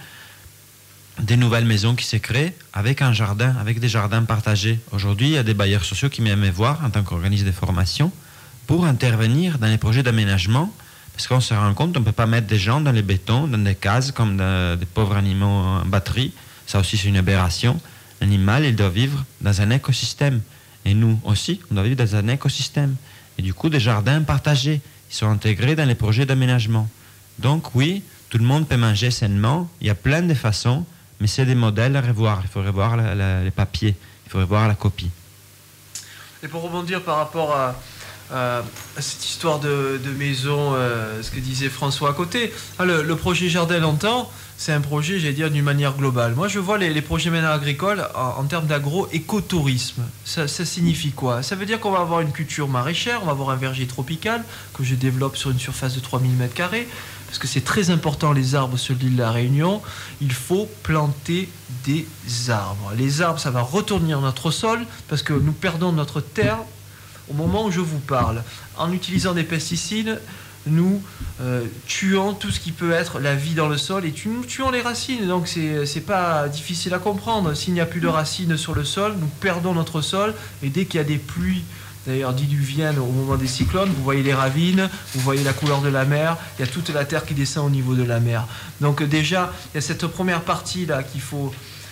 des nouvelles maisons qui se créent avec un jardin, avec des jardins partagés. Aujourd'hui, il y a des bailleurs sociaux qui m'aiment voir en tant qu'organisme de formation pour intervenir dans les projets d'aménagement. Parce qu'on se rend compte qu'on ne peut pas mettre des gens dans les bétons, dans des cases, comme des pauvres animaux en batterie. Ça aussi, c'est une aberration. L'animal, il doit vivre dans un écosystème. Et nous aussi, on doit vivre dans un écosystème. Et du coup, des jardins partagés, ils sont intégrés dans les projets d'aménagement. Donc oui, tout le monde peut manger sainement. Il y a plein de façons, mais c'est des modèles à revoir. Il faut revoir les papiers, il faut revoir la copie. Et pour rebondir par rapport à cette histoire de maison, ce que disait François à côté, le projet Jardin Longtemps, c'est un projet, j'allais dire, d'une manière globale. Moi, je vois les projets maintenant agricoles en termes d'agro-écotourisme. Ça signifie quoi? Ça veut dire qu'on va avoir une culture maraîchère, on va avoir un verger tropical que je développe sur une surface de 3000 m², parce que c'est très important, les arbres sur l'île de la Réunion. Il faut planter des arbres. Les arbres, ça va retourner notre sol, parce que nous perdons notre terre au moment où je vous parle. En utilisant des pesticides, nous tuons tout ce qui peut être la vie dans le sol et nous tuons les racines. Donc c'est pas difficile à comprendre. S'il n'y a plus de racines sur le sol, nous perdons notre sol. Et dès qu'il y a des pluies, d'ailleurs diluviennes au moment des cyclones, vous voyez les ravines, vous voyez la couleur de la mer, il y a toute la terre qui descend au niveau de la mer. Donc déjà, il y a cette première partie-là qu'il faut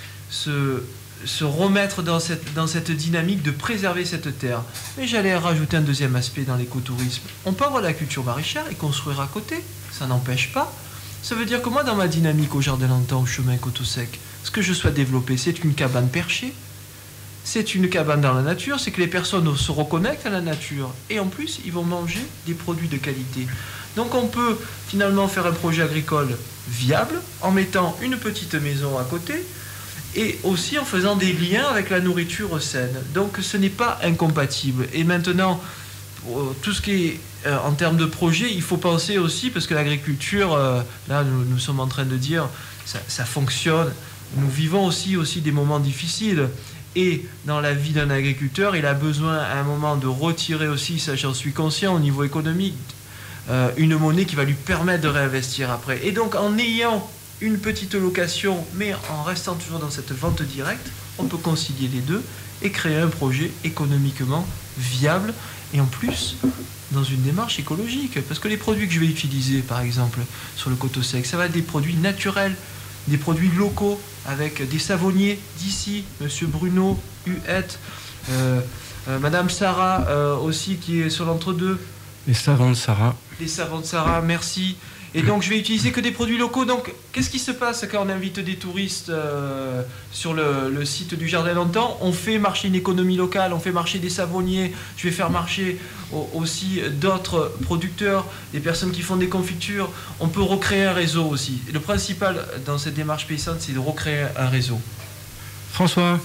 se remettre dans cette dynamique de préserver cette terre. Mais j'allais rajouter un deuxième aspect dans l'écotourisme. On peut avoir de la culture maraîchère et construire à côté, ça n'empêche pas. Ça veut dire que moi, dans ma dynamique au Jardin Longtemps, au chemin Coteau-Sec, ce que je souhaite développer, c'est une cabane perchée, c'est une cabane dans la nature, c'est que les personnes se reconnectent à la nature et en plus, ils vont manger des produits de qualité. Donc on peut finalement faire un projet agricole viable en mettant une petite maison à côté, et aussi en faisant des liens avec la nourriture saine. Donc ce n'est pas incompatible. Et maintenant, tout ce qui est en termes de projet, il faut penser aussi, parce que l'agriculture, là nous sommes en train de dire, ça fonctionne. Nous vivons aussi des moments difficiles. Et dans la vie d'un agriculteur, il a besoin à un moment de retirer aussi, ça j'en suis conscient, au niveau économique, une monnaie qui va lui permettre de réinvestir après. Et donc en ayant une petite location, mais en restant toujours dans cette vente directe, on peut concilier les deux et créer un projet économiquement viable et en plus dans une démarche écologique. Parce que les produits que je vais utiliser, par exemple, sur le coteau sec, ça va être des produits naturels, des produits locaux, avec des savonniers d'ici, Monsieur Bruno, Huette, Madame Sarah aussi qui est sur l'entre-deux. Les savants de Sarah. Les savants de Sarah, merci. Et donc je vais utiliser que des produits locaux. Donc qu'est-ce qui se passe quand on invite des touristes sur le site du Jardin d'Antan? On fait marcher une économie locale, on fait marcher des savonniers, je vais faire marcher aussi d'autres producteurs, des personnes qui font des confitures. On peut recréer un réseau aussi. Et le principal dans cette démarche paysanne, c'est de recréer un réseau. François,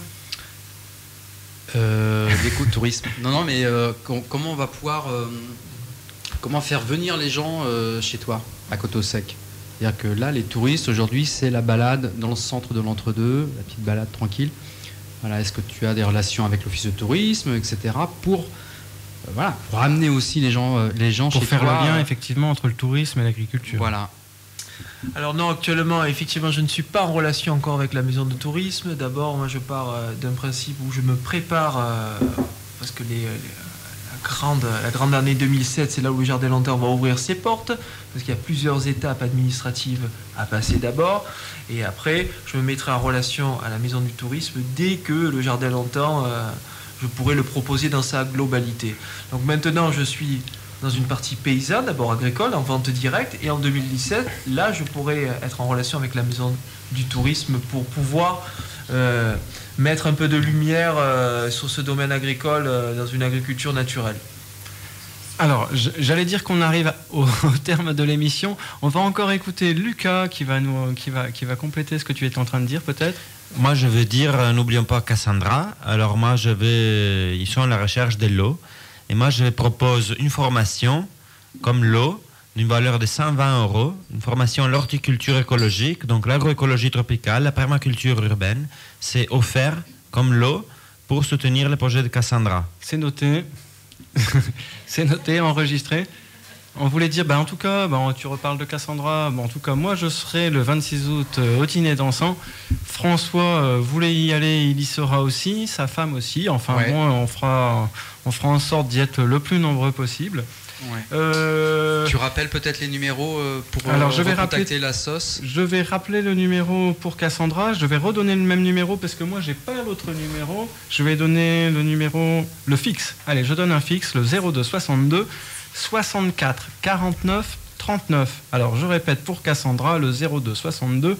l'écotourisme. Non, mais comment on va pouvoir... comment faire venir les gens chez toi, à Coteau Sec? C'est-à-dire que là, les touristes, aujourd'hui, c'est la balade dans le centre de l'entre-deux, la petite balade tranquille. Voilà, est-ce que tu as des relations avec l'office de tourisme, etc., pour amener aussi les gens chez toi, pour faire le lien, effectivement, entre le tourisme et l'agriculture. Voilà. Alors non, actuellement, effectivement, je ne suis pas en relation encore avec la maison de tourisme. D'abord, moi, je pars d'un principe où je me prépare, parce que la grande année 2007, c'est là où le Jardin d'Antan va ouvrir ses portes, parce qu'il y a plusieurs étapes administratives à passer d'abord, et après, je me mettrai en relation à la Maison du Tourisme dès que le Jardin d'Antan, je pourrai le proposer dans sa globalité. Donc maintenant, je suis dans une partie paysanne, d'abord agricole, en vente directe, et en 2017, là, je pourrai être en relation avec la Maison du Tourisme pour pouvoir... mettre un peu de lumière sur ce domaine agricole dans une agriculture naturelle. Alors, j'allais dire qu'on arrive au terme de l'émission. On va encore écouter Lucas qui va compléter ce que tu étais en train de dire, peut-être. Moi, je veux dire, n'oublions pas Cassandra. Alors moi, ils sont à la recherche de l'eau. Et moi, je propose une formation comme l'eau, d'une valeur de 120 €, une formation à l'horticulture écologique, donc l'agroécologie tropicale, la permaculture urbaine. C'est offert comme l'eau pour soutenir le projet de Cassandra. C'est noté. C'est noté, enregistré. On voulait dire, en tout cas, tu reparles de Cassandra. En tout cas, moi, je serai le 26 août au dîner dansant. François voulait y aller, il y sera aussi, sa femme aussi. Enfin, ouais. On fera en sorte d'y être le plus nombreux possible. Ouais. Tu rappelles peut-être les numéros pour contacter la sauce? Je vais rappeler le numéro pour Cassandra. Je vais redonner le même numéro parce que moi j'ai pas l'autre numéro. Je vais donner le fixe. Allez, je donne un fixe, le 02 62 64 49 39. Alors je répète pour Cassandra, le 02 62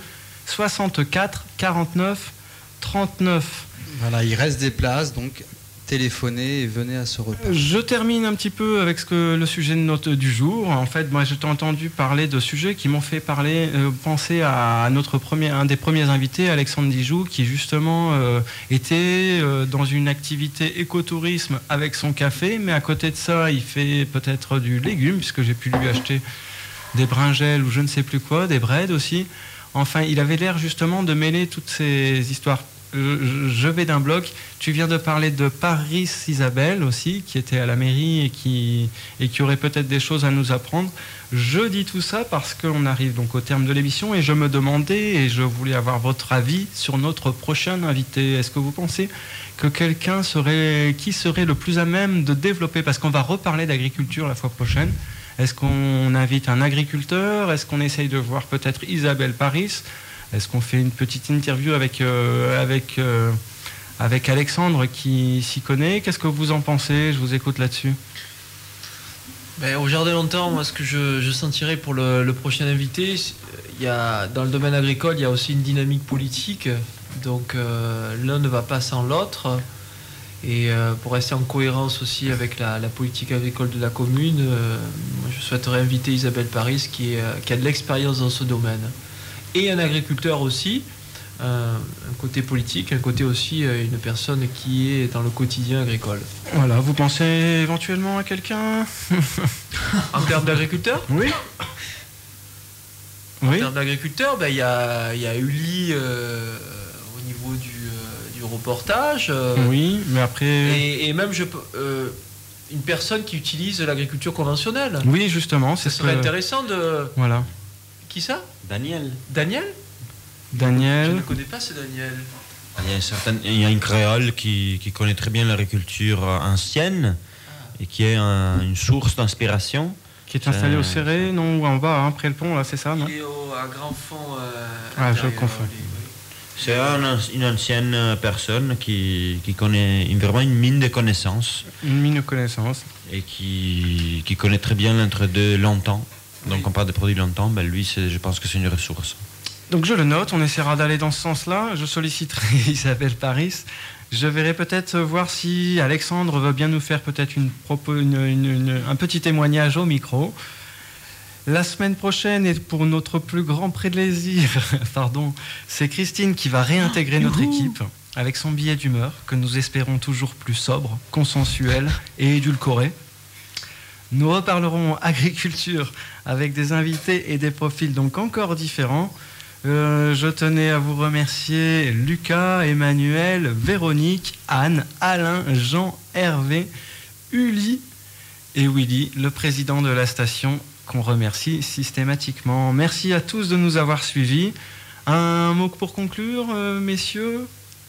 64 49 39. Voilà, il reste des places, donc téléphonez et venez à ce repas. Je termine un petit peu avec le sujet de note du jour. En fait, moi, j'ai entendu parler de sujets qui m'ont fait penser à un des premiers invités, Alexandre Dijoux, qui justement était dans une activité écotourisme avec son café, mais à côté de ça, il fait peut-être du légume, puisque j'ai pu lui acheter des brinjelles ou je ne sais plus quoi, des breads aussi. Enfin, il avait l'air justement de mêler toutes ces histoires. Je vais d'un bloc. Tu viens de parler de Paris Isabelle aussi, qui était à la mairie et qui aurait peut-être des choses à nous apprendre. Je dis tout ça parce qu'on arrive donc au terme de l'émission et je me demandais et je voulais avoir votre avis sur notre prochain invité. Est-ce que vous pensez que quelqu'un qui serait le plus à même de développer, parce qu'on va reparler d'agriculture la fois prochaine. Est-ce qu'on invite un agriculteur? Est-ce qu'on essaye de voir peut-être Isabelle Paris? Est-ce qu'on fait une petite interview avec Alexandre qui s'y connaît? Qu'est-ce que vous en pensez? Je vous écoute là-dessus. Au Jardin d'Antan, moi, ce que je sentirais pour le prochain invité, dans le domaine agricole, il y a aussi une dynamique politique. Donc l'un ne va pas sans l'autre. Et pour rester en cohérence aussi avec la politique agricole de la commune, moi, je souhaiterais inviter Isabelle Paris qui a de l'expérience dans ce domaine. Et un agriculteur aussi, un côté politique, un côté aussi une personne qui est dans le quotidien agricole. Voilà, vous pensez éventuellement à quelqu'un En termes d'agriculteur ? Oui. En termes d'agriculteur, il y a Uli au niveau du reportage. Oui, mais après... Et même une personne qui utilise l'agriculture conventionnelle. Oui, justement. Ce serait intéressant de... Voilà. Qui ça ? Daniel. Daniel ? Je ne connais pas ce Daniel. Il y a une créole qui connaît très bien l'agriculture ancienne et qui est une source d'inspiration. Qui est installé au Serré, non, ou en bas, après le pont, là, c'est ça, non ? Qui est à Grand Fond. Je confonds. C'est une ancienne personne qui connaît vraiment une mine de connaissances. Une mine de connaissances. Et qui connaît très bien l'entre-deux longtemps. Donc on parle de produits longtemps, lui, je pense que c'est une ressource. Donc je le note, on essaiera d'aller dans ce sens-là. Je solliciterai Isabelle Paris. Je verrai peut-être voir si Alexandre veut bien nous faire peut-être un petit témoignage au micro. La semaine prochaine, et pour notre plus grand plaisir, c'est Christine qui va réintégrer notre équipe avec son billet d'humeur, que nous espérons toujours plus sobre, consensuel et édulcoré. Nous reparlerons agriculture avec des invités et des profils donc encore différents. Je tenais à vous remercier Lucas, Emmanuel, Véronique, Anne, Alain, Jean, Hervé, Uli et Willy, le président de la station, qu'on remercie systématiquement. Merci à tous de nous avoir suivis. Un mot pour conclure, messieurs ?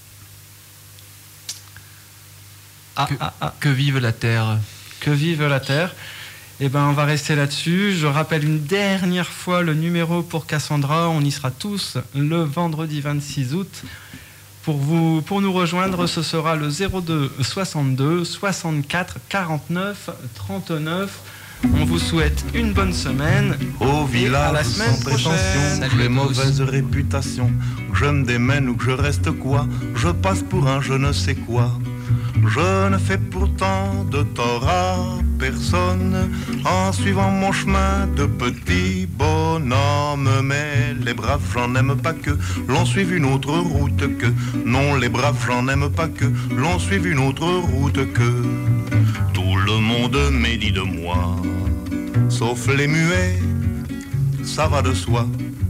Que vive la Terre ! Que vive la Terre ! Eh ben, on va rester là-dessus. Je rappelle une dernière fois le numéro pour Cassandra. On y sera tous le vendredi 26 août. Pour nous rejoindre, ce sera le 02 62 64 49 39. On vous souhaite une bonne semaine. Au village, à la semaine sans prochaine. prétention, j'ai mauvaise réputation. Que je me démène ou que je reste quoi, je passe pour un je ne sais quoi. Je ne fais pourtant de tort à personne en suivant mon chemin de petit bonhomme. Mais les braves, j'en aime pas que l'on suive une autre route que. Non, les braves, j'en aime pas que l'on suive une autre route que. Tout le monde médit de moi, sauf les muets, ça va de soi.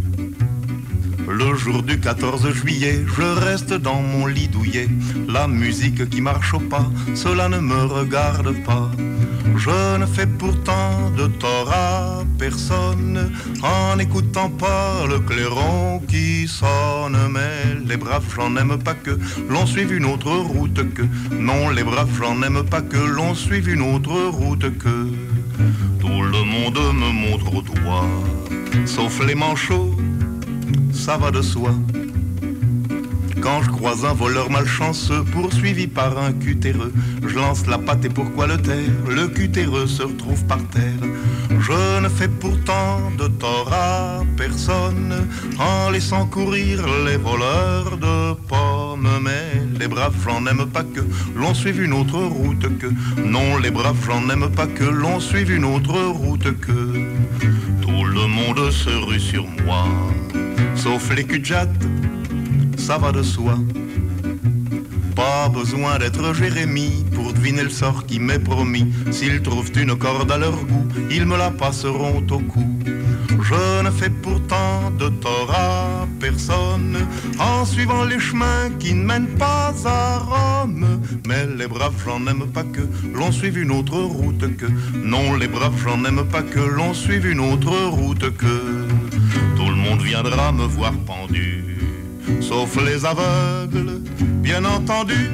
Le jour du 14 juillet, je reste dans mon lit douillet. La musique qui marche au pas, cela ne me regarde pas. Je ne fais pourtant de tort à personne en n'écoutant pas le clairon qui sonne. Mais les braves, j'en aime pas que l'on suive une autre route que. Non, les braves, j'en aime pas que l'on suive une autre route que. Tout le monde me montre au doigt, sauf les manchots, ça va de soi. Quand je croise un voleur malchanceux poursuivi par un cutéreux, je lance la patte et pourquoi le taire? Le cutéreux se retrouve par terre. Je ne fais pourtant de tort à personne en laissant courir les voleurs de pommes. Mais les braves, j'en aime pas que l'on suive une autre route que. Non, les braves, j'en aime pas que l'on suive une autre route que. Tout le monde se rue sur moi, sauf les cul-de-jatte, ça va de soi. Pas besoin d'être Jérémie pour deviner le sort qui m'est promis. S'ils trouvent une corde à leur goût, ils me la passeront au cou. Je ne fais pourtant de tort à personne en suivant les chemins qui ne mènent pas à Rome. Mais les braves, j'en aime pas que l'on suive une autre route que. Non, les braves, j'en aime pas que l'on suive une autre route que. Tout le monde viendra me voir pendu, sauf les aveugles, bien entendu.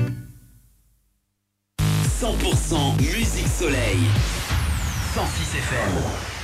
100% musique soleil, 106 FM.